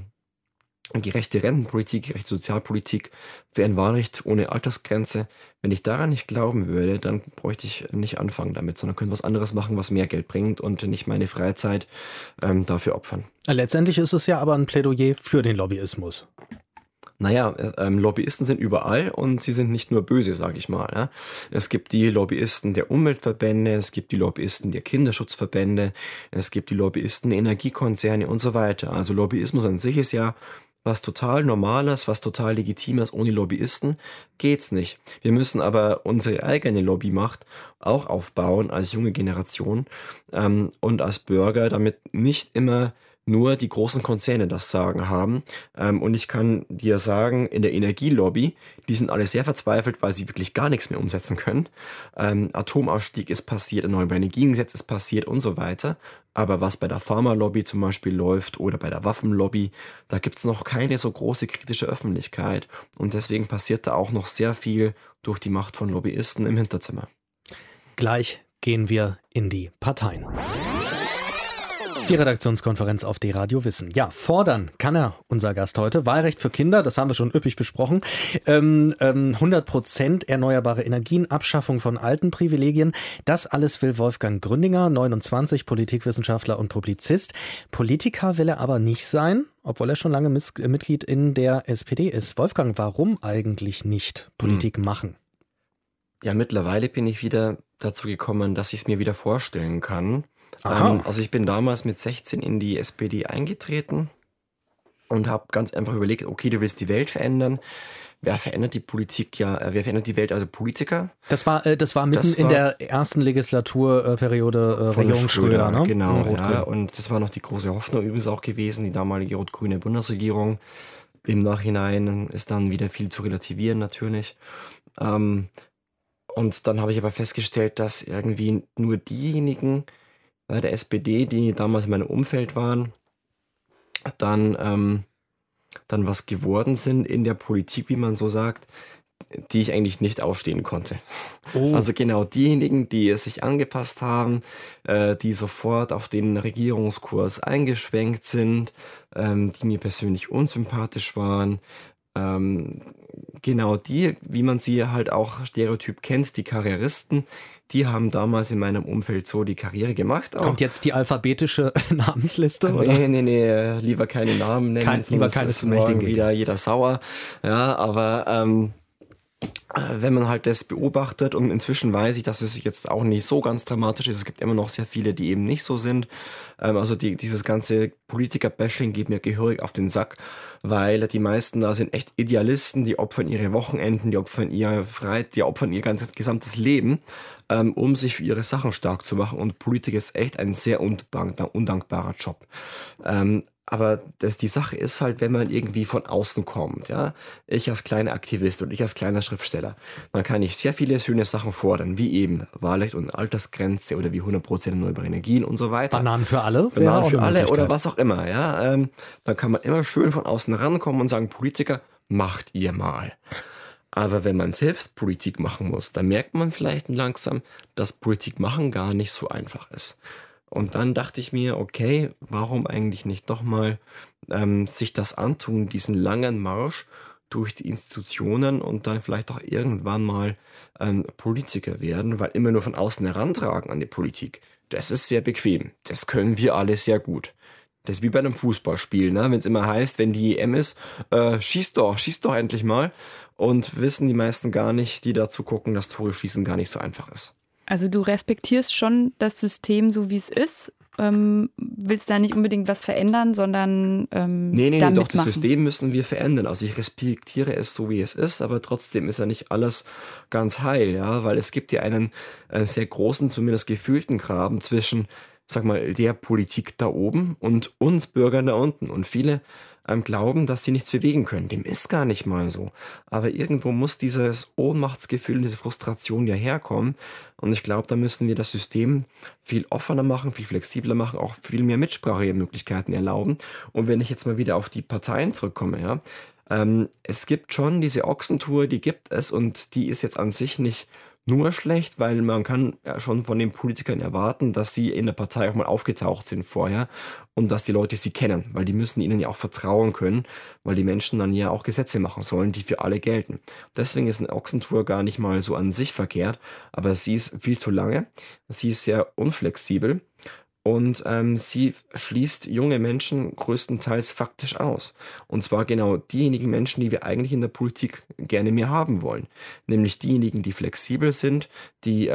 Speaker 4: gerechte Rentenpolitik, gerechte Sozialpolitik, für ein Wahlrecht ohne Altersgrenze. Wenn ich daran nicht glauben würde, dann bräuchte ich nicht anfangen damit, sondern könnte was anderes machen, was mehr Geld bringt und nicht meine Freizeit dafür opfern.
Speaker 2: Letztendlich ist es ja aber ein Plädoyer für den Lobbyismus.
Speaker 4: Naja, Lobbyisten sind überall und sie sind nicht nur böse, sage ich mal. Ja. Es gibt die Lobbyisten der Umweltverbände, es gibt die Lobbyisten der Kinderschutzverbände, es gibt die Lobbyisten der Energiekonzerne und so weiter. Also Lobbyismus an sich ist ja was total Normales, was total Legitimes. Ohne Lobbyisten geht's nicht. Wir müssen aber unsere eigene Lobbymacht auch aufbauen als junge Generation und als Bürger, damit nicht immer nur die großen Konzerne das Sagen haben. Und ich kann dir sagen, in der Energielobby, die sind alle sehr verzweifelt, weil sie wirklich gar nichts mehr umsetzen können. Atomausstieg ist passiert, erneuerbare Energiengesetz ist passiert und so weiter. Aber was bei der Pharmalobby zum Beispiel läuft oder bei der Waffenlobby, da gibt es noch keine so große kritische Öffentlichkeit. Und deswegen passiert da auch noch sehr viel durch die Macht von Lobbyisten im Hinterzimmer.
Speaker 2: Gleich gehen wir in die Parteien. Die Redaktionskonferenz auf D-Radio Wissen. Ja, fordern kann er, unser Gast heute. Wahlrecht für Kinder, das haben wir schon üppig besprochen. 100% erneuerbare Energien, Abschaffung von alten Privilegien. Das alles will Wolfgang Gründinger, 29, Politikwissenschaftler und Publizist. Politiker will er aber nicht sein, obwohl er schon lange Mitglied in der SPD ist. Wolfgang, warum eigentlich nicht Politik machen?
Speaker 4: Ja, mittlerweile bin ich wieder dazu gekommen, dass ich es mir wieder vorstellen kann. Also ich bin damals mit 16 in die SPD eingetreten und habe ganz einfach überlegt, okay, du willst die Welt verändern. Wer verändert die Politik? Ja, wer verändert die Welt? Also Politiker.
Speaker 2: Das war mitten in der ersten Legislaturperiode Regierung Schröder, ne?
Speaker 4: Genau, ja. Und das war noch die große Hoffnung übrigens auch gewesen, die damalige rot-grüne Bundesregierung. Im Nachhinein ist dann wieder viel zu relativieren natürlich. Und dann habe ich aber festgestellt, dass irgendwie nur diejenigen bei der SPD, die damals in meinem Umfeld waren, dann was geworden sind in der Politik, wie man so sagt, die ich eigentlich nicht ausstehen konnte. Oh. Also genau diejenigen, die es sich angepasst haben, die sofort auf den Regierungskurs eingeschwenkt sind, die mir persönlich unsympathisch waren, genau die, wie man sie halt auch stereotyp kennt, die Karrieristen, die haben damals in meinem Umfeld so die Karriere gemacht. Auch.
Speaker 2: Kommt jetzt die alphabetische Namensliste? Oder?
Speaker 4: Nee, lieber keine Namen nennen.
Speaker 2: Lieber keine zu mächtigen.
Speaker 4: Wieder jeder sauer. Ja, aber wenn man halt das beobachtet und inzwischen weiß ich, dass es jetzt auch nicht so ganz dramatisch ist. Es gibt immer noch sehr viele, die eben nicht so sind. Also dieses ganze Politiker-Bashing geht mir gehörig auf den Sack, weil die meisten da sind echt Idealisten, die opfern ihre Wochenenden, die opfern ihre Freizeit, die opfern ihr ganzes gesamtes Leben, um sich für ihre Sachen stark zu machen. Und Politik ist echt ein sehr undankbarer Job. Aber die Sache ist halt, wenn man irgendwie von außen kommt, ja, ich als kleiner Aktivist und ich als kleiner Schriftsteller, dann kann ich sehr viele schöne Sachen fordern, wie eben Wahlrecht und Altersgrenze oder wie 100% erneuerbare Energien und so weiter.
Speaker 2: Bananen für alle?
Speaker 4: Bananen für alle oder was auch immer, ja. Dann kann man immer schön von außen rankommen und sagen, Politiker, macht ihr mal. Aber wenn man selbst Politik machen muss, dann merkt man vielleicht langsam, dass Politik machen gar nicht so einfach ist. Und dann dachte ich mir, okay, warum eigentlich nicht doch mal sich das antun, diesen langen Marsch durch die Institutionen und dann vielleicht auch irgendwann mal Politiker werden, weil immer nur von außen herantragen an die Politik, das ist sehr bequem. Das können wir alle sehr gut. Das ist wie bei einem Fußballspiel, ne? Wenn es immer heißt, wenn die EM ist, schieß doch endlich mal. Und wissen die meisten gar nicht, die dazu gucken, dass Tore schießen gar nicht so einfach ist.
Speaker 3: Also du respektierst schon das System so, wie es ist, willst da nicht unbedingt was verändern, sondern
Speaker 4: Nee, doch, das System müssen wir verändern. Also ich respektiere es so, wie es ist, aber trotzdem ist ja nicht alles ganz heil, ja, weil es gibt ja einen sehr großen, zumindest gefühlten Graben zwischen, sag mal, der Politik da oben und uns Bürgern da unten. Und viele glauben, dass sie nichts bewegen können. Dem ist gar nicht mal so. Aber irgendwo muss dieses Ohnmachtsgefühl, diese Frustration ja herkommen. Und ich glaube, da müssen wir das System viel offener machen, viel flexibler machen, auch viel mehr Mitsprachemöglichkeiten erlauben. Und wenn ich jetzt mal wieder auf die Parteien zurückkomme, ja, es gibt schon diese Ochsentour, die gibt es und die ist jetzt an sich nicht nur schlecht, weil man kann ja schon von den Politikern erwarten, dass sie in der Partei auch mal aufgetaucht sind vorher und dass die Leute sie kennen, weil die müssen ihnen ja auch vertrauen können, weil die Menschen dann ja auch Gesetze machen sollen, die für alle gelten. Deswegen ist eine Ochsentour gar nicht mal so an sich verkehrt, aber sie ist viel zu lange, sie ist sehr unflexibel. Und sie schließt junge Menschen größtenteils faktisch aus. Und zwar genau diejenigen Menschen, die wir eigentlich in der Politik gerne mehr haben wollen. Nämlich diejenigen, die flexibel sind, die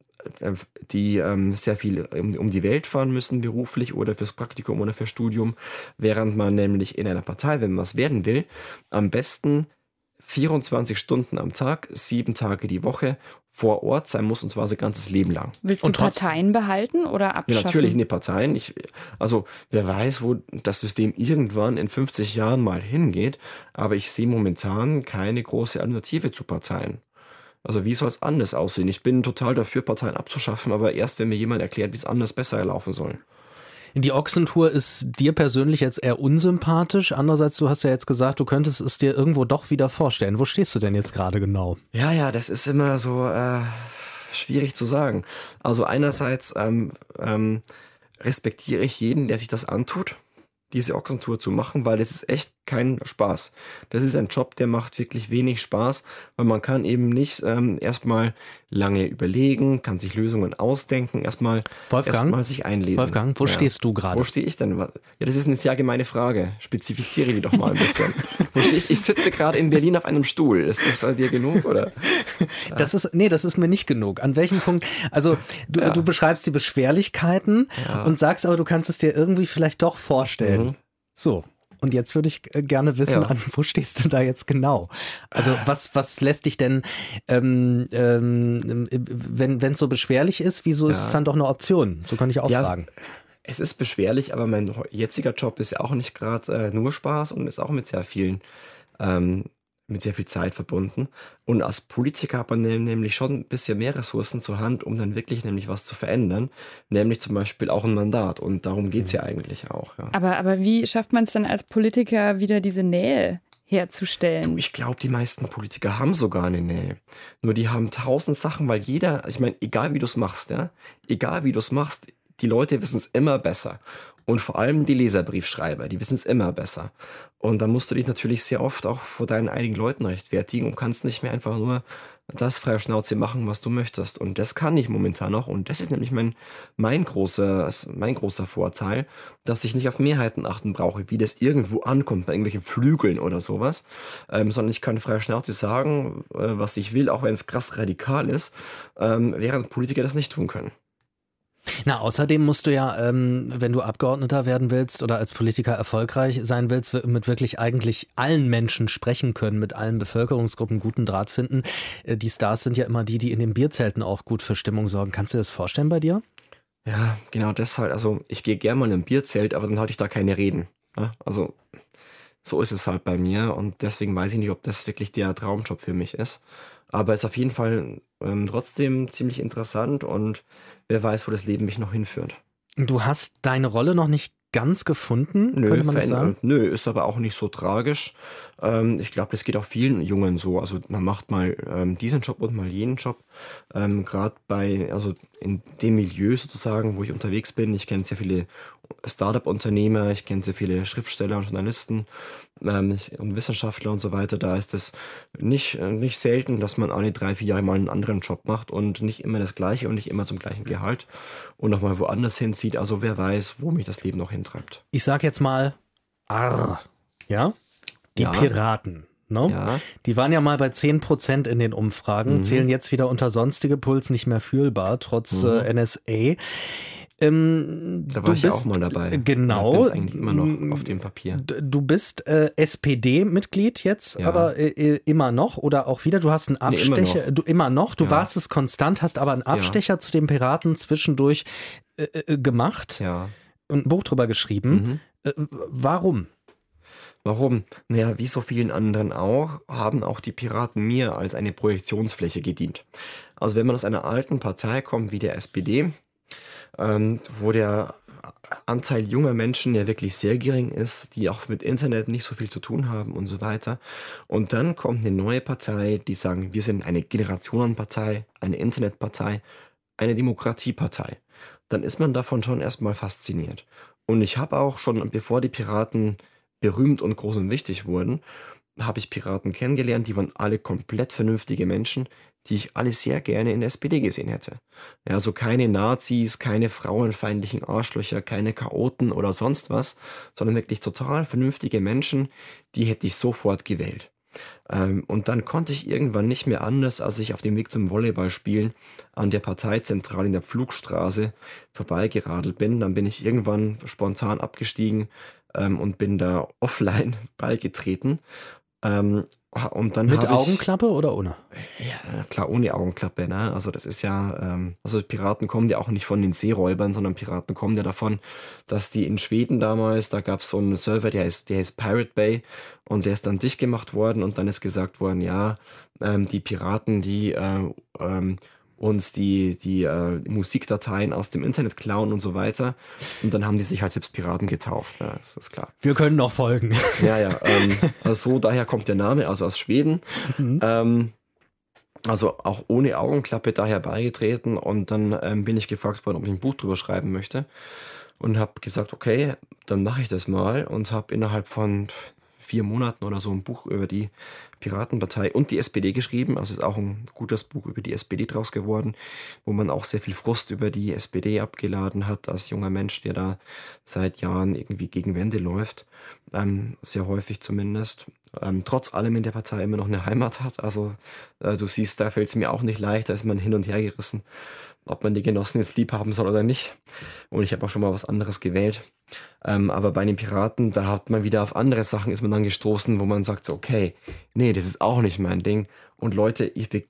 Speaker 4: sehr viel um die Welt fahren müssen, beruflich oder fürs Praktikum oder fürs Studium. Während man nämlich in einer Partei, wenn man was werden will, am besten 24 Stunden am Tag, 7 Tage die Woche vor Ort sein muss, und zwar sein ganzes Leben lang.
Speaker 3: Willst du Parteien behalten oder abschaffen?
Speaker 4: Ja, natürlich nicht Parteien. Also wer weiß, wo das System irgendwann in 50 Jahren mal hingeht, aber ich sehe momentan keine große Alternative zu Parteien. Also wie soll es anders aussehen? Ich bin total dafür, Parteien abzuschaffen, aber erst, wenn mir jemand erklärt, wie es anders besser laufen soll.
Speaker 2: Die Ochsentour ist dir persönlich jetzt eher unsympathisch. Andererseits, du hast ja jetzt gesagt, du könntest es dir irgendwo doch wieder vorstellen. Wo stehst du denn jetzt gerade genau?
Speaker 4: Ja, das ist immer so schwierig zu sagen. Also einerseits respektiere ich jeden, der sich das antut, diese Ochsentour zu machen, weil das ist echt kein Spaß. Das ist ein Job, der macht wirklich wenig Spaß, weil man kann eben nicht erstmal lange überlegen, kann sich Lösungen ausdenken, erstmal sich einlesen.
Speaker 2: Wolfgang, wo stehst du gerade?
Speaker 4: Wo stehe ich denn? Ja, das ist eine sehr gemeine Frage. Spezifiziere die doch mal ein bisschen. Wo stehe ich? Ich sitze gerade in Berlin auf einem Stuhl. Ist das dir genug, oder?
Speaker 2: Das ist mir nicht genug. An welchem Punkt? Also du beschreibst die Beschwerlichkeiten und sagst aber, du kannst es dir irgendwie vielleicht doch vorstellen. So. Und jetzt würde ich gerne wissen, wo stehst du da jetzt genau? Also was lässt dich denn, wenn es so beschwerlich ist, wieso ist es dann doch eine Option? So kann ich auch fragen.
Speaker 4: Es ist beschwerlich, aber mein jetziger Job ist ja auch nicht gerade nur Spaß und ist auch mit sehr viel Zeit verbunden. Und als Politiker hat man nämlich schon ein bisschen mehr Ressourcen zur Hand, um dann wirklich nämlich was zu verändern. Nämlich zum Beispiel auch ein Mandat. Und darum geht es ja eigentlich auch. Ja.
Speaker 3: Aber wie schafft man es dann als Politiker wieder diese Nähe herzustellen?
Speaker 4: Ich glaube, die meisten Politiker haben sogar eine Nähe. Nur die haben 1000 Sachen, weil jeder, ich meine, egal wie du es machst, die Leute wissen es immer besser. Und vor allem die Leserbriefschreiber, die wissen es immer besser. Und dann musst du dich natürlich sehr oft auch vor deinen eigenen Leuten rechtfertigen und kannst nicht mehr einfach nur das freie Schnauze machen, was du möchtest. Und das kann ich momentan noch. Und das ist nämlich mein großer Vorteil, dass ich nicht auf Mehrheiten achten brauche, wie das irgendwo ankommt, bei irgendwelchen Flügeln oder sowas. Sondern ich kann freie Schnauze sagen, was ich will, auch wenn es krass radikal ist, während Politiker das nicht tun können.
Speaker 2: Na, außerdem musst du ja, wenn du Abgeordneter werden willst oder als Politiker erfolgreich sein willst, mit wirklich eigentlich allen Menschen sprechen können, mit allen Bevölkerungsgruppen guten Draht finden. Die Stars sind ja immer die in den Bierzelten auch gut für Stimmung sorgen. Kannst du dir das vorstellen bei dir?
Speaker 4: Ja, genau deshalb. Also ich gehe gerne mal in ein Bierzelt, aber dann halte ich da keine Reden. Ja? Also so ist es halt bei mir und deswegen weiß ich nicht, ob das wirklich der Traumjob für mich ist. Aber es ist auf jeden Fall trotzdem ziemlich interessant und wer weiß, wo das Leben mich noch hinführt.
Speaker 2: Du hast deine Rolle noch nicht ganz gefunden,
Speaker 4: Nö,
Speaker 2: könnte man das sagen?
Speaker 4: Nö, ist aber auch nicht so tragisch. Ich glaube, das geht auch vielen Jungen so. Also man macht mal diesen Job und mal jenen Job. Gerade also in dem Milieu sozusagen, wo ich unterwegs bin. Ich kenne sehr viele Startup-Unternehmer, ich kenne sehr viele Schriftsteller und Journalisten und Wissenschaftler und so weiter. Da ist es nicht selten, dass man alle 3-4 Jahre mal einen anderen Job macht und nicht immer das Gleiche und nicht immer zum gleichen Gehalt und nochmal woanders hinzieht. Also wer weiß, wo mich das Leben noch hintreibt.
Speaker 2: Ich sag jetzt mal, ja? Die
Speaker 4: Ja.
Speaker 2: Piraten. Ne?
Speaker 4: Ja.
Speaker 2: Die waren ja mal bei 10% in den Umfragen, zählen jetzt wieder unter sonstige Puls nicht mehr fühlbar, trotz NSA.
Speaker 4: Da war ich ja auch mal dabei.
Speaker 2: Genau.
Speaker 4: Ich bin eigentlich immer noch auf dem Papier.
Speaker 2: Du bist SPD-Mitglied jetzt,
Speaker 4: Ja.
Speaker 2: aber immer noch oder auch wieder? Du hast einen
Speaker 4: Nee, immer
Speaker 2: Abstecher.
Speaker 4: noch.
Speaker 2: Du immer noch. Du
Speaker 4: Ja.
Speaker 2: warst es konstant, hast aber einen Abstecher zu den Piraten zwischendurch gemacht
Speaker 4: Ja.
Speaker 2: und ein Buch drüber geschrieben. Warum?
Speaker 4: Warum? Naja, wie so vielen anderen auch, haben auch die Piraten mir als eine Projektionsfläche gedient. Also wenn man aus einer alten Partei kommt wie der SPD, wo der Anteil junger Menschen ja wirklich sehr gering ist, die auch mit Internet nicht so viel zu tun haben und so weiter. Und dann kommt eine neue Partei, die sagen, wir sind eine Generationenpartei, eine Internetpartei, eine Demokratiepartei. Dann ist man davon schon erstmal fasziniert. Und ich habe auch schon, bevor die Piraten berühmt und groß und wichtig wurden, habe ich Piraten kennengelernt, die waren alle komplett vernünftige Menschen, die ich alle sehr gerne in der SPD gesehen hätte. Ja, also keine Nazis, keine frauenfeindlichen Arschlöcher, keine Chaoten oder sonst was, sondern wirklich total vernünftige Menschen, die hätte ich sofort gewählt. Und dann konnte ich irgendwann nicht mehr anders, als ich auf dem Weg zum Volleyballspielen an der Parteizentrale in der Pflugstraße vorbeigeradelt bin. Dann bin ich irgendwann spontan abgestiegen und bin da offline beigetreten. Und dann
Speaker 2: Mit
Speaker 4: habe ich,
Speaker 2: Augenklappe oder ohne?
Speaker 4: ja, klar, ohne Augenklappe, ne? Also das ist ja, also Piraten kommen ja auch nicht von den Seeräubern, sondern Piraten kommen ja davon, dass die in Schweden damals, da gab es so einen Server, der heißt Pirate Bay und der ist dann dicht gemacht worden und dann ist gesagt worden, ja, die Piraten, die uns die Musikdateien aus dem Internet klauen und so weiter. Und dann haben die sich halt selbst Piraten getauft, ne? Das ist klar.
Speaker 2: Wir können noch folgen.
Speaker 4: Ja, also so daher kommt der Name, also aus Schweden. Also auch ohne Augenklappe daher beigetreten und dann bin ich gefragt worden, ob ich ein Buch drüber schreiben möchte und habe gesagt, okay, dann mache ich das mal und habe innerhalb von 4 Monaten oder so ein Buch über die Piratenpartei und die SPD geschrieben. Also ist auch ein gutes Buch über die SPD draus geworden, wo man auch sehr viel Frust über die SPD abgeladen hat als junger Mensch, der da seit Jahren irgendwie gegen Wände läuft. Sehr häufig zumindest. Trotz allem in der Partei immer noch eine Heimat hat. Also du siehst, da fällt es mir auch nicht leicht, da ist man hin und her gerissen, ob man die Genossen jetzt lieb haben soll oder nicht. Und ich habe auch schon mal was anderes gewählt. Aber bei den Piraten, da hat man wieder auf andere Sachen, ist man dann gestoßen, wo man sagt, so, okay, nee, das ist auch nicht mein Ding. Und Leute,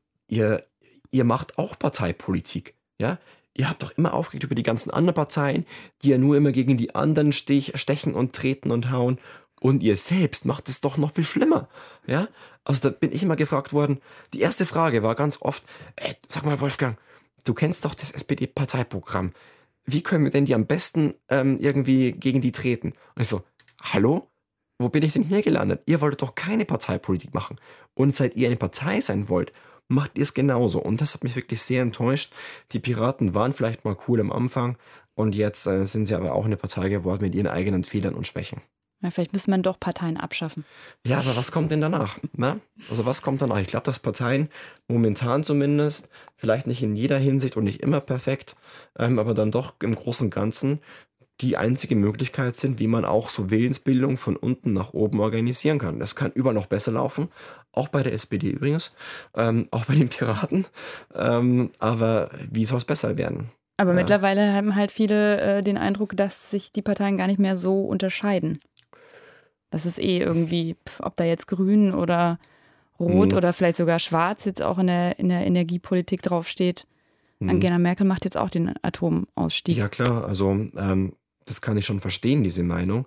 Speaker 4: ihr macht auch Parteipolitik, ja? Ihr habt doch immer aufgeregt über die ganzen anderen Parteien, die ja nur immer gegen die anderen stechen und treten und hauen. Und ihr selbst macht es doch noch viel schlimmer, ja? Also da bin ich immer gefragt worden, die erste Frage war ganz oft, sag mal Wolfgang, du kennst doch das SPD-Parteiprogramm. Wie können wir denn die am besten irgendwie gegen die treten? Und ich so, hallo? Wo bin ich denn hier gelandet? Ihr wolltet doch keine Parteipolitik machen. Und seit ihr eine Partei sein wollt, macht ihr es genauso. Und das hat mich wirklich sehr enttäuscht. Die Piraten waren vielleicht mal cool am Anfang und jetzt sind sie aber auch eine Partei geworden mit ihren eigenen Fehlern und Schwächen.
Speaker 3: Ja, vielleicht müsste man doch Parteien abschaffen.
Speaker 4: Ja, aber was kommt denn danach? Ne? Also was kommt danach? Ich glaube, dass Parteien momentan zumindest, vielleicht nicht in jeder Hinsicht und nicht immer perfekt, aber dann doch im Großen und Ganzen die einzige Möglichkeit sind, wie man auch so Willensbildung von unten nach oben organisieren kann. Das kann überall noch besser laufen, auch bei der SPD übrigens, auch bei den Piraten, aber wie soll es besser werden?
Speaker 3: Aber mittlerweile haben halt viele den Eindruck, dass sich die Parteien gar nicht mehr so unterscheiden. Das ist irgendwie, ob da jetzt grün oder rot oder vielleicht sogar schwarz jetzt auch in der Energiepolitik draufsteht. Angela Merkel macht jetzt auch den Atomausstieg.
Speaker 4: Ja klar, also das kann ich schon verstehen, diese Meinung.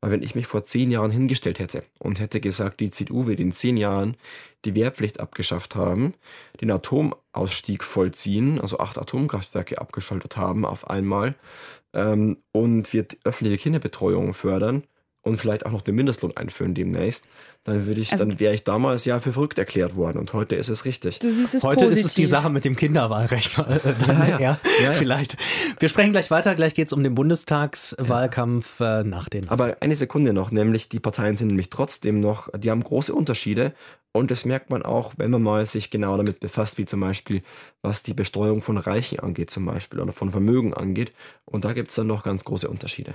Speaker 4: Weil wenn ich mich vor 10 Jahren hingestellt hätte und hätte gesagt, die CDU wird in 10 Jahren die Wehrpflicht abgeschafft haben, den Atomausstieg vollziehen, also 8 Atomkraftwerke abgeschaltet haben auf einmal, und wird öffentliche Kinderbetreuung fördern und vielleicht auch noch den Mindestlohn einführen demnächst, dann wäre ich damals ja für verrückt erklärt worden und heute ist es richtig.
Speaker 3: Du siehst es
Speaker 2: heute
Speaker 3: positiv.
Speaker 2: Ist es die Sache mit dem Kinderwahlrecht.
Speaker 4: Ja.
Speaker 2: Vielleicht. Wir sprechen gleich weiter. Gleich geht es um den Bundestagswahlkampf nach den.
Speaker 4: Aber eine Sekunde noch, nämlich die Parteien sind nämlich trotzdem noch, die haben große Unterschiede und das merkt man auch, wenn man mal sich genau damit befasst, wie zum Beispiel, was die Besteuerung von Reichen angeht zum Beispiel oder von Vermögen angeht. Und da gibt es dann noch ganz große Unterschiede.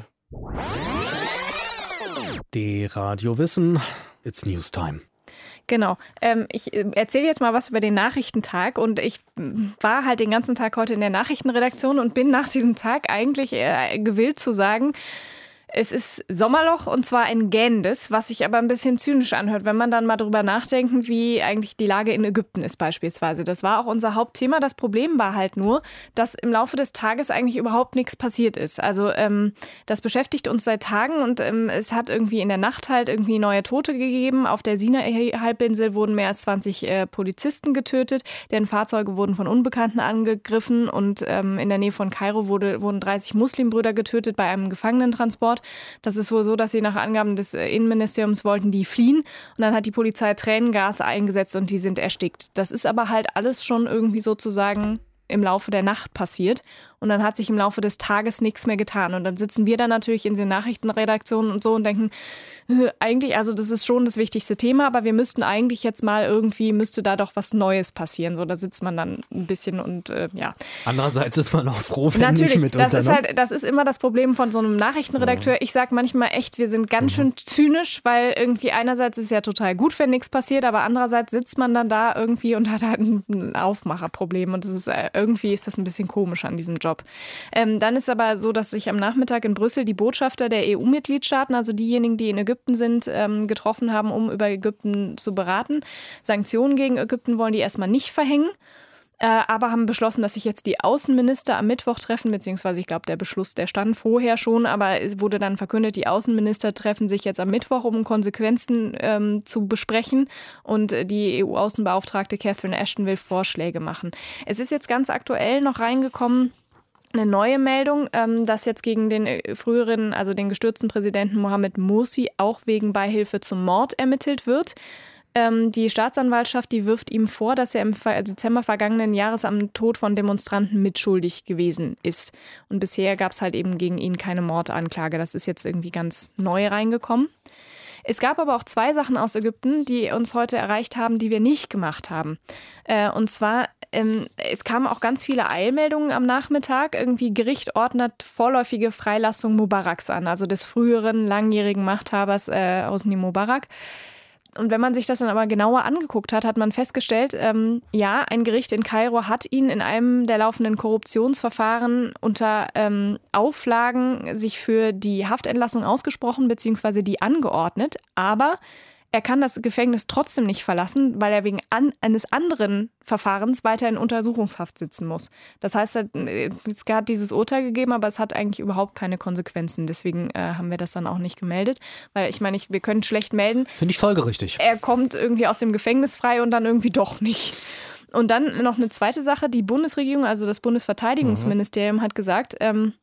Speaker 2: Die Radio Wissen, it's Newstime.
Speaker 1: Genau. Ich erzähle jetzt mal was über den Nachrichtentag und ich war halt den ganzen Tag heute in der Nachrichtenredaktion und bin nach diesem Tag eigentlich gewillt zu sagen, es ist Sommerloch und zwar ein gähnendes, was sich aber ein bisschen zynisch anhört, wenn man dann mal drüber nachdenkt, wie eigentlich die Lage in Ägypten ist beispielsweise. Das war auch unser Hauptthema. Das Problem war halt nur, dass im Laufe des Tages eigentlich überhaupt nichts passiert ist. Also das beschäftigt uns seit Tagen und es hat irgendwie in der Nacht halt irgendwie neue Tote gegeben. Auf der Sinai-Halbinsel wurden mehr als 20 Polizisten getötet, deren Fahrzeuge wurden von Unbekannten angegriffen und in der Nähe von Kairo wurden 30 Muslimbrüder getötet bei einem Gefangenentransport. Das ist wohl so, dass sie nach Angaben des Innenministeriums wollten die fliehen und dann hat die Polizei Tränengas eingesetzt und die sind erstickt. Das ist aber halt alles schon irgendwie sozusagen im Laufe der Nacht passiert und dann hat sich im Laufe des Tages nichts mehr getan und dann sitzen wir dann natürlich in den Nachrichtenredaktionen und so und denken, eigentlich, also das ist schon das wichtigste Thema, aber wir müssten eigentlich jetzt mal irgendwie, müsste da doch was Neues passieren. So, da sitzt man dann ein bisschen und ja.
Speaker 2: Andererseits ist man auch froh, wenn
Speaker 1: natürlich,
Speaker 2: nicht mitunter.
Speaker 1: Das ist immer das Problem von so einem Nachrichtenredakteur. Ich sage manchmal echt, wir sind ganz schön zynisch, weil irgendwie einerseits ist es ja total gut, wenn nichts passiert, aber andererseits sitzt man dann da irgendwie und hat halt ein Aufmacherproblem und das ist irgendwie ist das ein bisschen komisch an diesem Job. Dann ist aber so, dass sich am Nachmittag in Brüssel die Botschafter der EU-Mitgliedstaaten, also diejenigen, die in Ägypten sind, getroffen haben, um über Ägypten zu beraten. Sanktionen gegen Ägypten wollen die erstmal nicht verhängen, aber haben beschlossen, dass sich jetzt die Außenminister am Mittwoch treffen, beziehungsweise ich glaube, der Beschluss, der stand vorher schon, aber es wurde dann verkündet, die Außenminister treffen sich jetzt am Mittwoch, um Konsequenzen zu besprechen und die EU-Außenbeauftragte Catherine Ashton will Vorschläge machen. Es ist jetzt ganz aktuell noch reingekommen, eine neue Meldung, dass jetzt gegen den früheren, also den gestürzten Präsidenten Mohamed Morsi auch wegen Beihilfe zum Mord ermittelt wird. Die Staatsanwaltschaft, die wirft ihm vor, dass er im Dezember vergangenen Jahres am Tod von Demonstranten mitschuldig gewesen ist. Und bisher gab es halt eben gegen ihn keine Mordanklage. Das ist jetzt irgendwie ganz neu reingekommen. Es gab aber auch 2 Sachen aus Ägypten, die uns heute erreicht haben, die wir nicht gemacht haben. Und zwar, es kamen auch ganz viele Eilmeldungen am Nachmittag. Irgendwie Gericht ordnet vorläufige Freilassung Mubaraks an, also des früheren langjährigen Machthabers Hosni Mubarak. Und wenn man sich das dann aber genauer angeguckt hat, hat man festgestellt, ja, ein Gericht in Kairo hat ihn in einem der laufenden Korruptionsverfahren unter Auflagen sich für die Haftentlassung ausgesprochen bzw. die angeordnet. Aber er kann das Gefängnis trotzdem nicht verlassen, weil er wegen eines anderen Verfahrens weiter in Untersuchungshaft sitzen muss. Das heißt, es hat dieses Urteil gegeben, aber es hat eigentlich überhaupt keine Konsequenzen. Deswegen haben wir das dann auch nicht gemeldet. Weil ich meine, wir können schlecht melden.
Speaker 2: Finde ich folgerichtig.
Speaker 1: Er kommt irgendwie aus dem Gefängnis frei und dann irgendwie doch nicht. Und dann noch eine zweite Sache. Die Bundesregierung, also das Bundesverteidigungsministerium hat gesagt,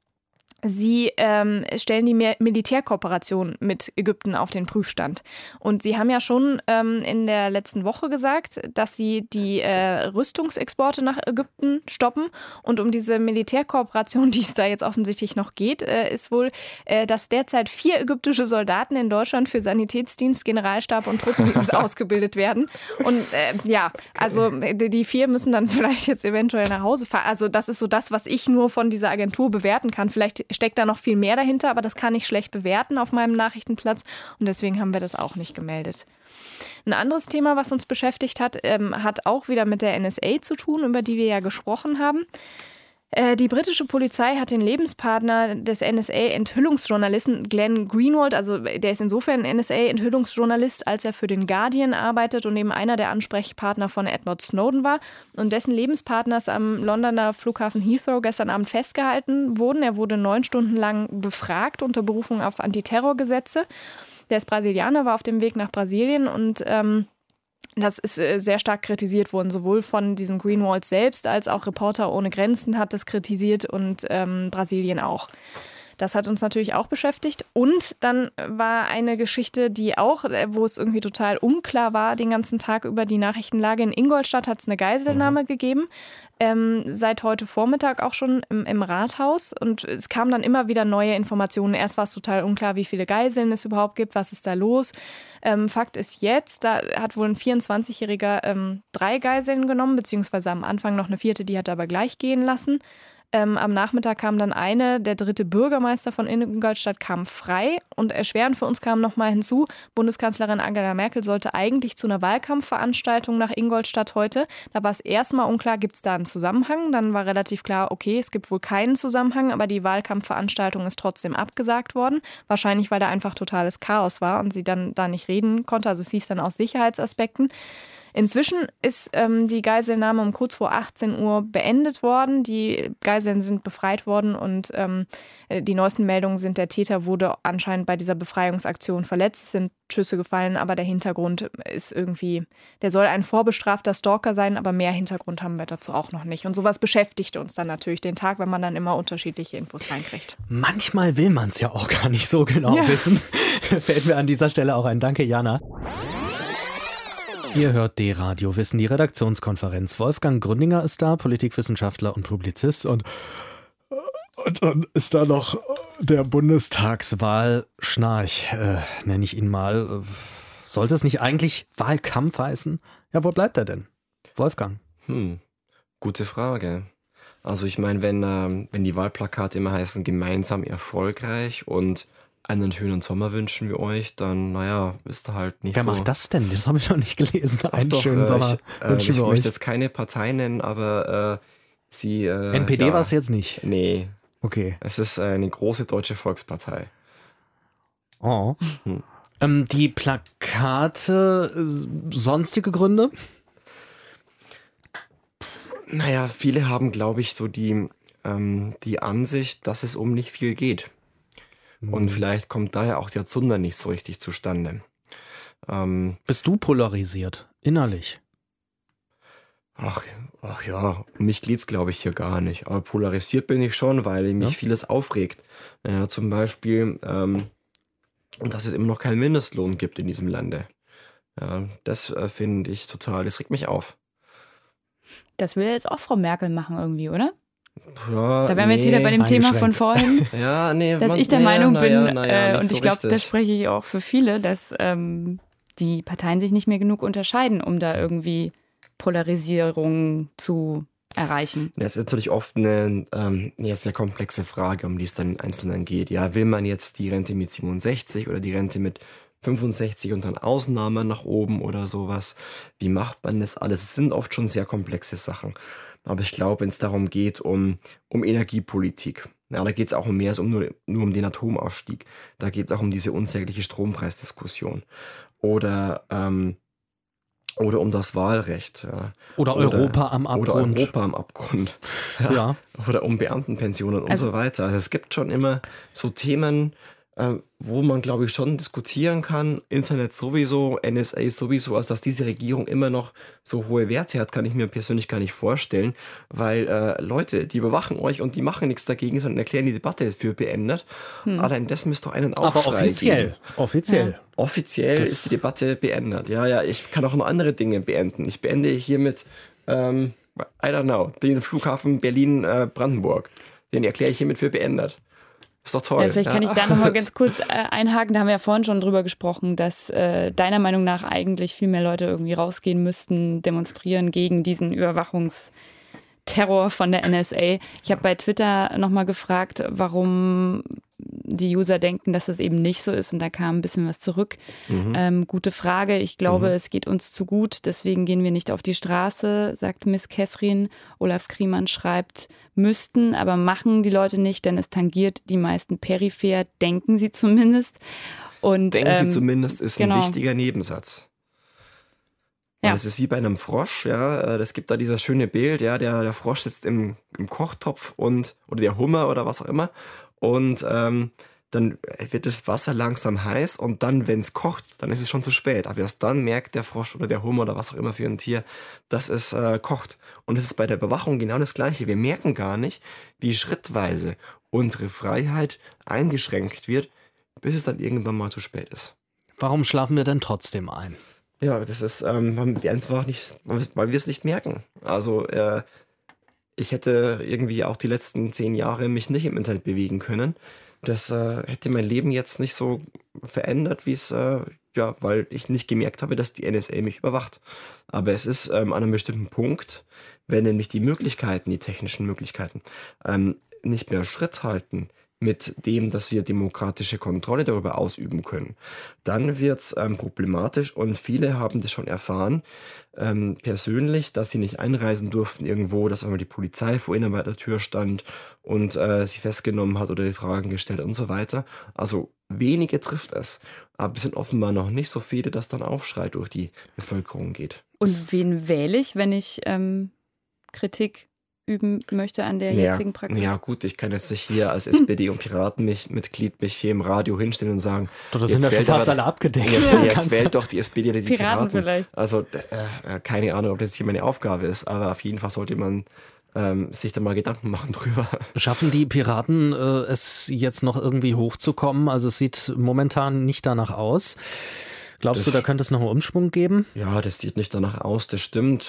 Speaker 1: sie stellen die Militärkooperation mit Ägypten auf den Prüfstand. Und sie haben ja schon in der letzten Woche gesagt, dass sie die Rüstungsexporte nach Ägypten stoppen. Und um diese Militärkooperation, die es da jetzt offensichtlich noch geht, ist wohl, dass derzeit 4 ägyptische Soldaten in Deutschland für Sanitätsdienst, Generalstab und Truppendienst ausgebildet werden. Und ja, also die 4 müssen dann vielleicht jetzt eventuell nach Hause fahren. Also das ist so das, was ich nur von dieser Agentur bewerten kann. Vielleicht steckt da noch viel mehr dahinter, aber das kann ich schlecht bewerten auf meinem Nachrichtenplatz und deswegen haben wir das auch nicht gemeldet. Ein anderes Thema, was uns beschäftigt hat, hat auch wieder mit der NSA zu tun, über die wir ja gesprochen haben. Die britische Polizei hat den Lebenspartner des NSA-Enthüllungsjournalisten Glenn Greenwald, also der ist insofern NSA-Enthüllungsjournalist, als er für den Guardian arbeitet und eben einer der Ansprechpartner von Edward Snowden war und dessen Lebenspartner ist am Londoner Flughafen Heathrow gestern Abend festgehalten wurden. Er wurde 9 Stunden lang befragt unter Berufung auf Antiterrorgesetze. Der ist Brasilianer, war auf dem Weg nach Brasilien und das ist sehr stark kritisiert worden, sowohl von diesem Greenwald selbst als auch Reporter ohne Grenzen hat das kritisiert und Brasilien auch. Das hat uns natürlich auch beschäftigt. Und dann war eine Geschichte, die auch, wo es irgendwie total unklar war, den ganzen Tag über die Nachrichtenlage. In Ingolstadt hat es eine Geiselnahme gegeben, seit heute Vormittag auch schon im Rathaus. Und es kamen dann immer wieder neue Informationen. Erst war es total unklar, wie viele Geiseln es überhaupt gibt, was ist da los. Fakt ist jetzt, da hat wohl ein 24-Jähriger 3 Geiseln genommen, beziehungsweise am Anfang noch eine 4., die hat er aber gleich gehen lassen. Am Nachmittag kam dann der 3. Bürgermeister von Ingolstadt kam frei und erschwerend für uns kam nochmal hinzu, Bundeskanzlerin Angela Merkel sollte eigentlich zu einer Wahlkampfveranstaltung nach Ingolstadt heute. Da war es erstmal unklar, gibt es da einen Zusammenhang? Dann war relativ klar, okay, es gibt wohl keinen Zusammenhang, aber die Wahlkampfveranstaltung ist trotzdem abgesagt worden. Wahrscheinlich, weil da einfach totales Chaos war und sie dann da nicht reden konnte. Also es hieß dann aus Sicherheitsaspekten. Inzwischen ist die Geiselnahme um kurz vor 18 Uhr beendet worden. Die Geiseln sind befreit worden und die neuesten Meldungen sind, der Täter wurde anscheinend bei dieser Befreiungsaktion verletzt. Es sind Schüsse gefallen, aber der Hintergrund ist irgendwie, der soll ein vorbestrafter Stalker sein, aber mehr Hintergrund haben wir dazu auch noch nicht. Und sowas beschäftigt uns dann natürlich den Tag, wenn man dann immer unterschiedliche Infos reinkriegt.
Speaker 2: Manchmal will man es ja auch gar nicht so genau wissen. Fällt mir an dieser Stelle auch ein. Danke, Jana. Ihr hört D-Radio Wissen, die Redaktionskonferenz. Wolfgang Gründinger ist da, Politikwissenschaftler und Publizist. Und dann ist da noch der Bundestagswahlschnarch, nenne ich ihn mal. Sollte es nicht eigentlich Wahlkampf heißen? Ja, wo bleibt er denn? Wolfgang.
Speaker 4: Gute Frage. Also ich meine, wenn die Wahlplakate immer heißen, gemeinsam erfolgreich und einen schönen Sommer wünschen wir euch, dann, naja, ist da halt nicht
Speaker 2: Wer
Speaker 4: so...
Speaker 2: macht das denn? Das habe ich noch nicht gelesen. Einen schönen Sommer wünschen wir
Speaker 4: ich
Speaker 2: euch.
Speaker 4: möchte jetzt keine Partei nennen, aber sie...
Speaker 2: NPD war es jetzt nicht?
Speaker 4: Nee.
Speaker 2: Okay.
Speaker 4: Es ist eine große deutsche Volkspartei.
Speaker 2: Oh. Die Plakate, sonstige Gründe?
Speaker 4: Naja, viele haben, glaube ich, so die Ansicht, dass es um nicht viel geht. Und vielleicht kommt daher auch der Zunder nicht so richtig zustande.
Speaker 2: Bist du polarisiert, innerlich?
Speaker 4: Ach ja, um mich geht's, glaube ich, hier gar nicht. Aber polarisiert bin ich schon, weil mich vieles aufregt. Ja, zum Beispiel, dass es immer noch keinen Mindestlohn gibt in diesem Lande. Ja, das finde ich total, das regt mich auf.
Speaker 3: Das will jetzt auch Frau Merkel machen irgendwie, oder?
Speaker 4: Ja,
Speaker 3: da wären wir jetzt wieder bei dem Thema von vorhin, dass ich der Meinung bin, und ich glaube, das spreche ich auch für viele, dass die Parteien sich nicht mehr genug unterscheiden, um da irgendwie Polarisierung zu erreichen.
Speaker 4: Das ist natürlich oft eine sehr komplexe Frage, um die es dann im Einzelnen geht. Ja, will man jetzt die Rente mit 67 oder die Rente mit 65 und dann Ausnahmen nach oben oder sowas? Wie macht man das alles? Es sind oft schon sehr komplexe Sachen. Aber ich glaube, wenn es darum geht, um Energiepolitik, ja, da geht es auch um mehr als nur um den Atomausstieg. Da geht es auch um diese unsägliche Strompreisdiskussion. Oder um das Wahlrecht. Ja.
Speaker 2: Oder Europa am
Speaker 4: Abgrund. Ja. Oder um Beamtenpensionen und so weiter. Also es gibt schon immer so Themen, wo man, glaube ich, schon diskutieren kann, Internet sowieso, NSA sowieso, als dass diese Regierung immer noch so hohe Werte hat, kann ich mir persönlich gar nicht vorstellen, weil Leute, die überwachen euch und die machen nichts dagegen, sondern erklären die Debatte für beendet. Allein das müsste doch einen Aufschrei
Speaker 2: Aber offiziell.
Speaker 4: geben.
Speaker 2: Offiziell.
Speaker 4: Offiziell ist die Debatte beendet. Ja, ich kann auch noch andere Dinge beenden. Ich beende hiermit, I don't know, den Flughafen Berlin-Brandenburg. Den erkläre ich hiermit für beendet. Ist doch toll.
Speaker 3: Vielleicht kann ich da nochmal ganz kurz einhaken. Da haben wir ja vorhin schon drüber gesprochen, dass deiner Meinung nach eigentlich viel mehr Leute irgendwie rausgehen müssten, demonstrieren gegen diesen Überwachungsterror von der NSA. Ich habe bei Twitter nochmal gefragt, warum die User denken, dass das eben nicht so ist und da kam ein bisschen was zurück. Gute Frage. Ich glaube, es geht uns zu gut, deswegen gehen wir nicht auf die Straße, sagt Miss Kessrin. Olaf Kriemann schreibt, müssten, aber machen die Leute nicht, denn es tangiert die meisten peripher, denken sie zumindest. Und,
Speaker 4: denken sie zumindest ist ein wichtiger Nebensatz.
Speaker 3: Ja.
Speaker 4: Es ist wie bei einem Frosch, ja. Es gibt da dieses schöne Bild, ja, der Frosch sitzt im Kochtopf oder der Hummer oder was auch immer. Und dann wird das Wasser langsam heiß und dann, wenn es kocht, dann ist es schon zu spät. Aber erst dann merkt der Frosch oder der Hummer oder was auch immer für ein Tier, dass es kocht. Und es ist bei der Überwachung genau das Gleiche. Wir merken gar nicht, wie schrittweise unsere Freiheit eingeschränkt wird, bis es dann irgendwann mal zu spät ist.
Speaker 2: Warum schlafen wir denn trotzdem ein?
Speaker 4: Ja, das ist, weil wir es nicht merken. Also ich hätte irgendwie auch die letzten 10 Jahre mich nicht im Internet bewegen können. Das hätte mein Leben jetzt nicht so verändert, wie es, weil ich nicht gemerkt habe, dass die NSA mich überwacht. Aber es ist an einem bestimmten Punkt, wenn nämlich die technischen Möglichkeiten, nicht mehr Schritt halten mit dem, dass wir demokratische Kontrolle darüber ausüben können, dann wird es problematisch und viele haben das schon erfahren, persönlich, dass sie nicht einreisen durften irgendwo, dass einmal die Polizei vor ihnen bei der Tür stand und sie festgenommen hat oder die Fragen gestellt und so weiter. Also wenige trifft es, aber es sind offenbar noch nicht so viele, dass dann Aufschrei durch die Bevölkerung geht.
Speaker 3: Und wen wähle ich, wenn ich Kritik üben möchte an der jetzigen Praxis?
Speaker 4: Ja gut, ich kann jetzt nicht hier als SPD- und Piratenmitglied mich hier im Radio hinstellen und sagen,
Speaker 2: das sind ja schon fast alle abgedeckt.
Speaker 4: Jetzt wählt doch die SPD oder die Piraten.
Speaker 3: Vielleicht.
Speaker 4: Also keine Ahnung, ob das hier meine Aufgabe ist, aber auf jeden Fall sollte man sich da mal Gedanken machen drüber.
Speaker 2: Schaffen die Piraten es jetzt noch irgendwie hochzukommen? Also es sieht momentan nicht danach aus. Glaubst du, da könnte es noch einen Umschwung geben?
Speaker 4: Ja, das sieht nicht danach aus, das stimmt.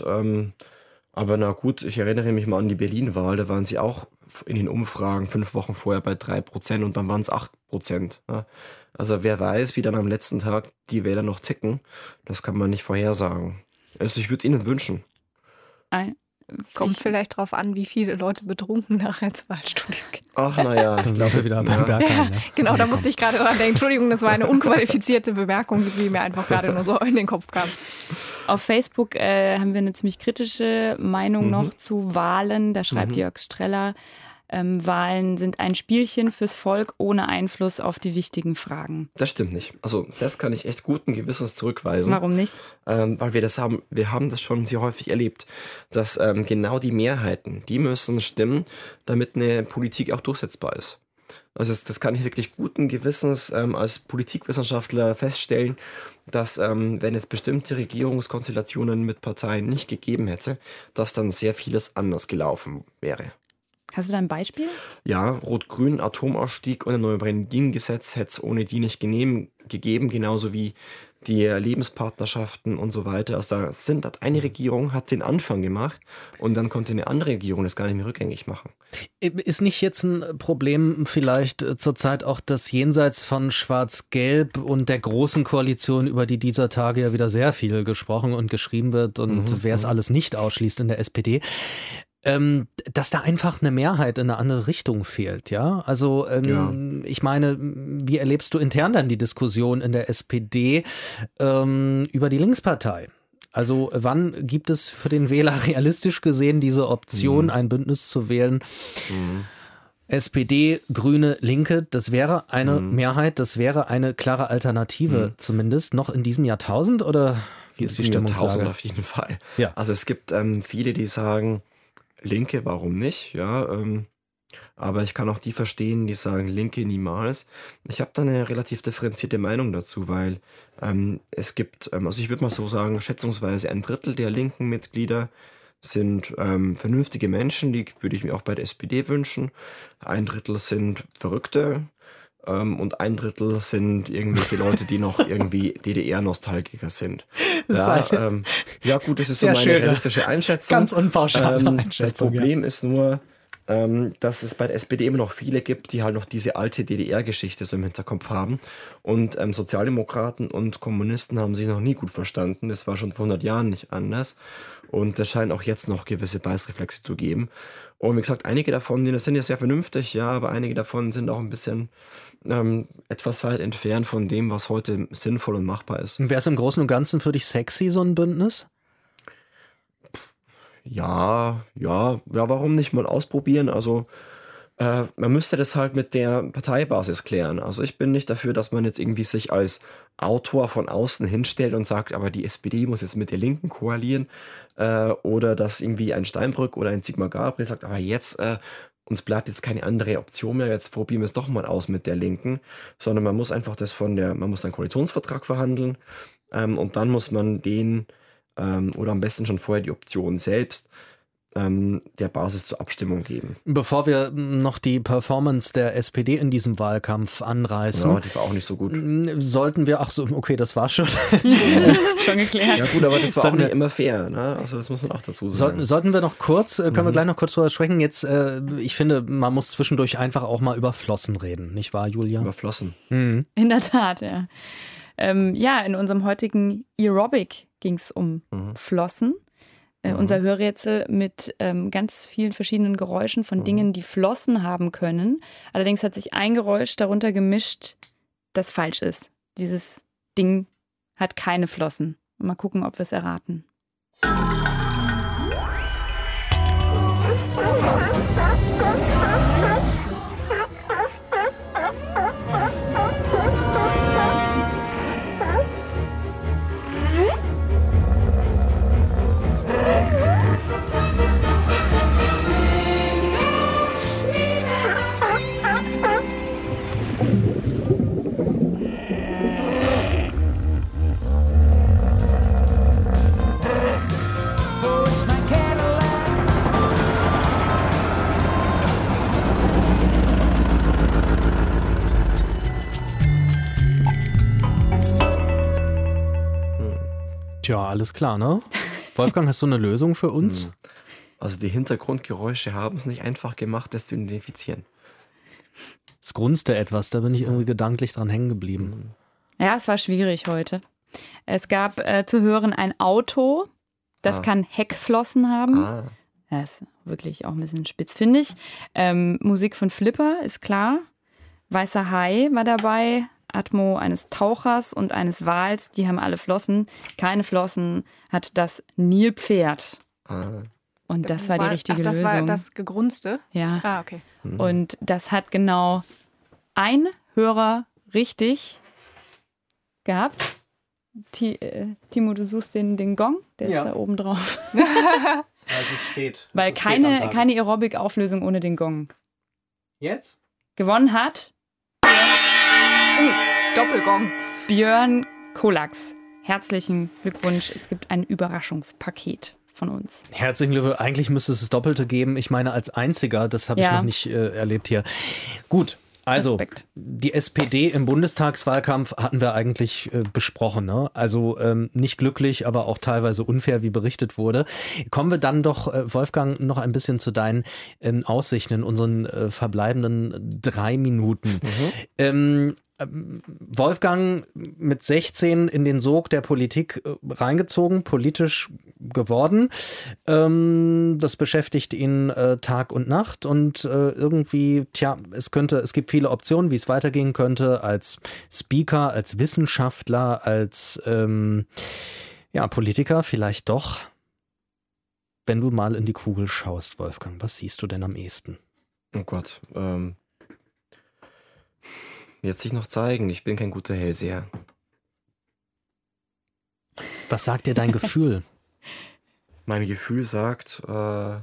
Speaker 4: Aber na gut, ich erinnere mich mal an die Berlin-Wahl, da waren sie auch in den Umfragen 5 Wochen vorher bei 3% und dann waren es 8%. Ja. Also wer weiß, wie dann am letzten Tag die Wähler noch ticken, das kann man nicht vorhersagen. Also ich würde es ihnen wünschen.
Speaker 1: Kommt vielleicht drauf an, wie viele Leute betrunken nachher ins Wahlstudio gehen.
Speaker 4: Ach, naja.
Speaker 2: Dann laufen wir wieder beim Bergheim. Ne?
Speaker 1: Genau, da musste ich gerade dran denken. Entschuldigung, das war eine unqualifizierte Bemerkung, die mir einfach gerade nur so in den Kopf kam.
Speaker 3: Auf Facebook haben wir eine ziemlich kritische Meinung noch zu Wahlen. Da schreibt Jörg Streller, Wahlen sind ein Spielchen fürs Volk ohne Einfluss auf die wichtigen Fragen.
Speaker 4: Das stimmt nicht. Also das kann ich echt guten Gewissens zurückweisen.
Speaker 3: Warum nicht?
Speaker 4: Weil wir haben das schon sehr häufig erlebt, dass genau die Mehrheiten, die müssen stimmen, damit eine Politik auch durchsetzbar ist. Also das kann ich wirklich guten Gewissens als Politikwissenschaftler feststellen, dass wenn es bestimmte Regierungskonstellationen mit Parteien nicht gegeben hätte, dass dann sehr vieles anders gelaufen wäre.
Speaker 3: Hast du da ein Beispiel?
Speaker 4: Ja, Rot-Grün, Atomausstieg und ein Neubrennin-Gesetz hätte es ohne die nicht gegeben, genauso wie die Lebenspartnerschaften und so weiter. Also hat eine Regierung hat den Anfang gemacht und dann konnte eine andere Regierung das gar nicht mehr rückgängig machen.
Speaker 2: Ist nicht jetzt ein Problem vielleicht zurzeit auch das Jenseits von Schwarz-Gelb und der großen Koalition, über die dieser Tage ja wieder sehr viel gesprochen und geschrieben wird und wer es alles nicht ausschließt in der SPD, dass da einfach eine Mehrheit in eine andere Richtung fehlt, ja? Also ich meine, wie erlebst du intern dann die Diskussion in der SPD über die Linkspartei? Also wann gibt es für den Wähler realistisch gesehen diese Option, ein Bündnis zu wählen? SPD, Grüne, Linke, das wäre eine Mehrheit, das wäre eine klare Alternative zumindest noch in diesem Jahrtausend oder wie ist die Stimmungslage?
Speaker 4: Jahrtausend auf jeden Fall.
Speaker 2: Ja.
Speaker 4: Also es gibt viele, die sagen, Linke, warum nicht? Ja, aber ich kann auch die verstehen, die sagen, Linke niemals. Ich habe da eine relativ differenzierte Meinung dazu, weil es gibt, also ich würde mal so sagen, schätzungsweise 1/3 der linken Mitglieder sind vernünftige Menschen, die würde ich mir auch bei der SPD wünschen. 1/3 sind Verrückte und 1/3 sind irgendwelche Leute, die noch irgendwie DDR-Nostalgiker sind. Ja gut, das ist so meine realistische Einschätzung.
Speaker 2: Ganz unpauschale Einschätzung.
Speaker 4: Das Problem ist nur, dass es bei der SPD immer noch viele gibt, die halt noch diese alte DDR-Geschichte so im Hinterkopf haben. Und Sozialdemokraten und Kommunisten haben sich noch nie gut verstanden. Das war schon vor 100 Jahren nicht anders. Und es scheint auch jetzt noch gewisse Beißreflexe zu geben. Und wie gesagt, einige davon, die sind ja sehr vernünftig, ja, aber einige davon sind auch ein bisschen etwas weit entfernt von dem, was heute sinnvoll und machbar ist.
Speaker 2: Wäre es im Großen und Ganzen für dich sexy, so ein Bündnis?
Speaker 4: Ja, warum nicht mal ausprobieren? Also man müsste das halt mit der Parteibasis klären. Also ich bin nicht dafür, dass man jetzt irgendwie sich als Autor von außen hinstellt und sagt, aber die SPD muss jetzt mit der Linken koalieren, oder dass irgendwie ein Steinbrück oder ein Sigmar Gabriel sagt, aber jetzt uns bleibt jetzt keine andere Option mehr, jetzt probieren wir es doch mal aus mit der Linken, sondern man muss einfach man muss einen Koalitionsvertrag verhandeln, und dann muss man oder am besten schon vorher die Option selbst der Basis zur Abstimmung geben.
Speaker 2: Bevor wir noch die Performance der SPD in diesem Wahlkampf anreißen.
Speaker 4: Ja, die war auch nicht so gut.
Speaker 2: Sollten wir, okay, das war schon.
Speaker 3: Schon geklärt.
Speaker 4: Ja gut, aber das war auch nicht immer fair, ne? Also das muss man auch dazu sagen.
Speaker 2: Sollten wir noch kurz, können wir gleich noch kurz drüber sprechen. Jetzt, ich finde, man muss zwischendurch einfach auch mal über Flossen reden, nicht wahr, Julia?
Speaker 4: Über Flossen.
Speaker 2: Mhm.
Speaker 3: In der Tat, ja. In unserem heutigen Aerobic ging es um Flossen. Unser Hörrätsel mit ganz vielen verschiedenen Geräuschen von Dingen, die Flossen haben können. Allerdings hat sich ein Geräusch darunter gemischt, das falsch ist. Dieses Ding hat keine Flossen. Mal gucken, ob wir es erraten.
Speaker 2: Tja, alles klar, ne? Wolfgang, hast du eine Lösung für uns?
Speaker 4: Also die Hintergrundgeräusche haben es nicht einfach gemacht, das zu identifizieren.
Speaker 2: Es grunzte etwas, da bin ich irgendwie gedanklich dran hängen geblieben.
Speaker 3: Ja, es war schwierig heute. Es gab zu hören ein Auto, das kann Heckflossen haben. Das ist wirklich auch ein bisschen spitzfindig. Musik von Flipper, ist klar. Weißer Hai war dabei. Atmo eines Tauchers und eines Wals, die haben alle Flossen. Keine Flossen hat das Nilpferd. Und das war die richtige Lösung.
Speaker 1: Das war das Gegrunzte?
Speaker 3: Ja.
Speaker 1: Okay.
Speaker 3: Und das hat genau ein Hörer richtig gehabt. Timo, du suchst den Gong, der ist da oben drauf.
Speaker 2: Es ist spät.
Speaker 3: Weil keine Aerobic-Auflösung ohne den Gong.
Speaker 2: Jetzt?
Speaker 3: Gewonnen hat
Speaker 1: Doppelgong.
Speaker 3: Björn Kolax. Herzlichen Glückwunsch. Es gibt ein Überraschungspaket von uns.
Speaker 2: Herzlichen Glückwunsch. Eigentlich müsste es das Doppelte geben. Ich meine, als einziger, das habe ich noch nicht erlebt hier. Gut. Also,
Speaker 3: Respekt.
Speaker 2: Die SPD im Bundestagswahlkampf hatten wir eigentlich besprochen. Ne? Also nicht glücklich, aber auch teilweise unfair, wie berichtet wurde. Kommen wir dann doch, Wolfgang, noch ein bisschen zu deinen Aussichten in unseren verbleibenden 3 Minuten. Wolfgang mit 16 in den Sog der Politik reingezogen, politisch geworden. Das beschäftigt ihn Tag und Nacht und irgendwie, es gibt viele Optionen, wie es weitergehen könnte, als Speaker, als Wissenschaftler, als Politiker vielleicht doch. Wenn du mal in die Kugel schaust, Wolfgang, was siehst du denn am ehesten?
Speaker 4: Oh Gott, jetzt sich noch zeigen, ich bin kein guter Hellseher.
Speaker 2: Was sagt dir dein Gefühl?
Speaker 4: Mein Gefühl sagt, das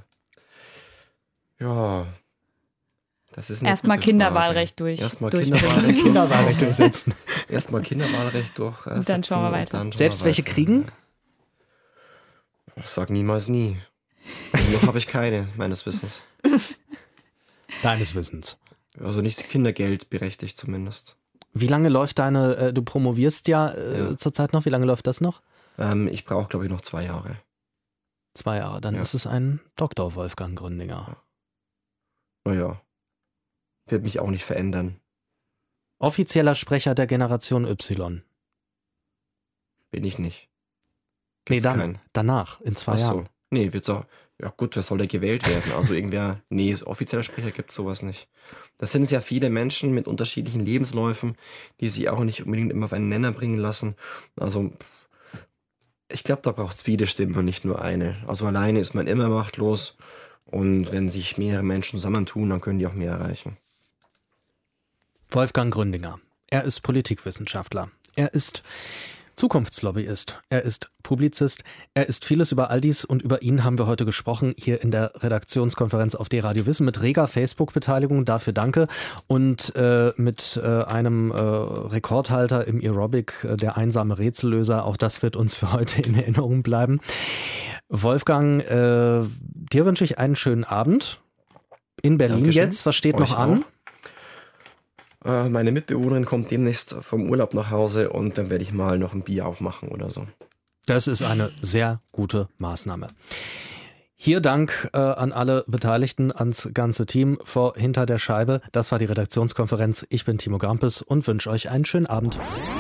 Speaker 4: ist eine
Speaker 3: erstmal
Speaker 4: gute
Speaker 3: Kinderwahlrecht
Speaker 4: Frage. Erstmal
Speaker 2: Kinderwahlrecht durchsetzen.
Speaker 4: Erstmal Kinderwahlrecht durchsetzen.
Speaker 3: Und dann schauen wir weiter.
Speaker 2: Selbst welche kriegen?
Speaker 4: Ich sag niemals nie. Also noch habe ich keine, meines Wissens.
Speaker 2: Deines Wissens.
Speaker 4: Also nicht Kindergeld berechtigt zumindest.
Speaker 2: Wie lange läuft du promovierst ja zurzeit noch, wie lange läuft das noch?
Speaker 4: Ich brauche, glaube ich, noch 2 Jahre.
Speaker 2: 2 Jahre, dann ist es ein Dr. Wolfgang Gründinger.
Speaker 4: naja, wird mich auch nicht verändern.
Speaker 2: Offizieller Sprecher der Generation Y.
Speaker 4: Bin ich nicht.
Speaker 2: Gibt's danach, in 2 Jahren.
Speaker 4: Nee, wird's auch. Ja gut, wer soll da gewählt werden? Also irgendwer, nee, offizieller Sprecher gibt's sowas nicht. Das sind ja viele Menschen mit unterschiedlichen Lebensläufen, die sich auch nicht unbedingt immer auf einen Nenner bringen lassen. Also ich glaube, da braucht's viele Stimmen und nicht nur eine. Also alleine ist man immer machtlos und wenn sich mehrere Menschen zusammentun, dann können die auch mehr erreichen.
Speaker 2: Wolfgang Gründinger. Er ist Politikwissenschaftler. Er ist Zukunftslobbyist, er ist Publizist, er ist vieles über all dies und über ihn haben wir heute gesprochen, hier in der Redaktionskonferenz auf D-Radio Wissen mit reger Facebook-Beteiligung, dafür danke und mit einem Rekordhalter im Aerobic, der einsame Rätsellöser, auch das wird uns für heute in Erinnerung bleiben. Wolfgang, dir wünsche ich einen schönen Abend in Berlin.
Speaker 4: Dankeschön.
Speaker 2: Jetzt, was steht noch an?
Speaker 4: Meine Mitbewohnerin kommt demnächst vom Urlaub nach Hause und dann werde ich mal noch ein Bier aufmachen oder so.
Speaker 2: Das ist eine sehr gute Maßnahme. Hier Dank an alle Beteiligten, ans ganze Team vor Hinter der Scheibe. Das war die Redaktionskonferenz. Ich bin Timo Grampes und wünsche euch einen schönen Abend.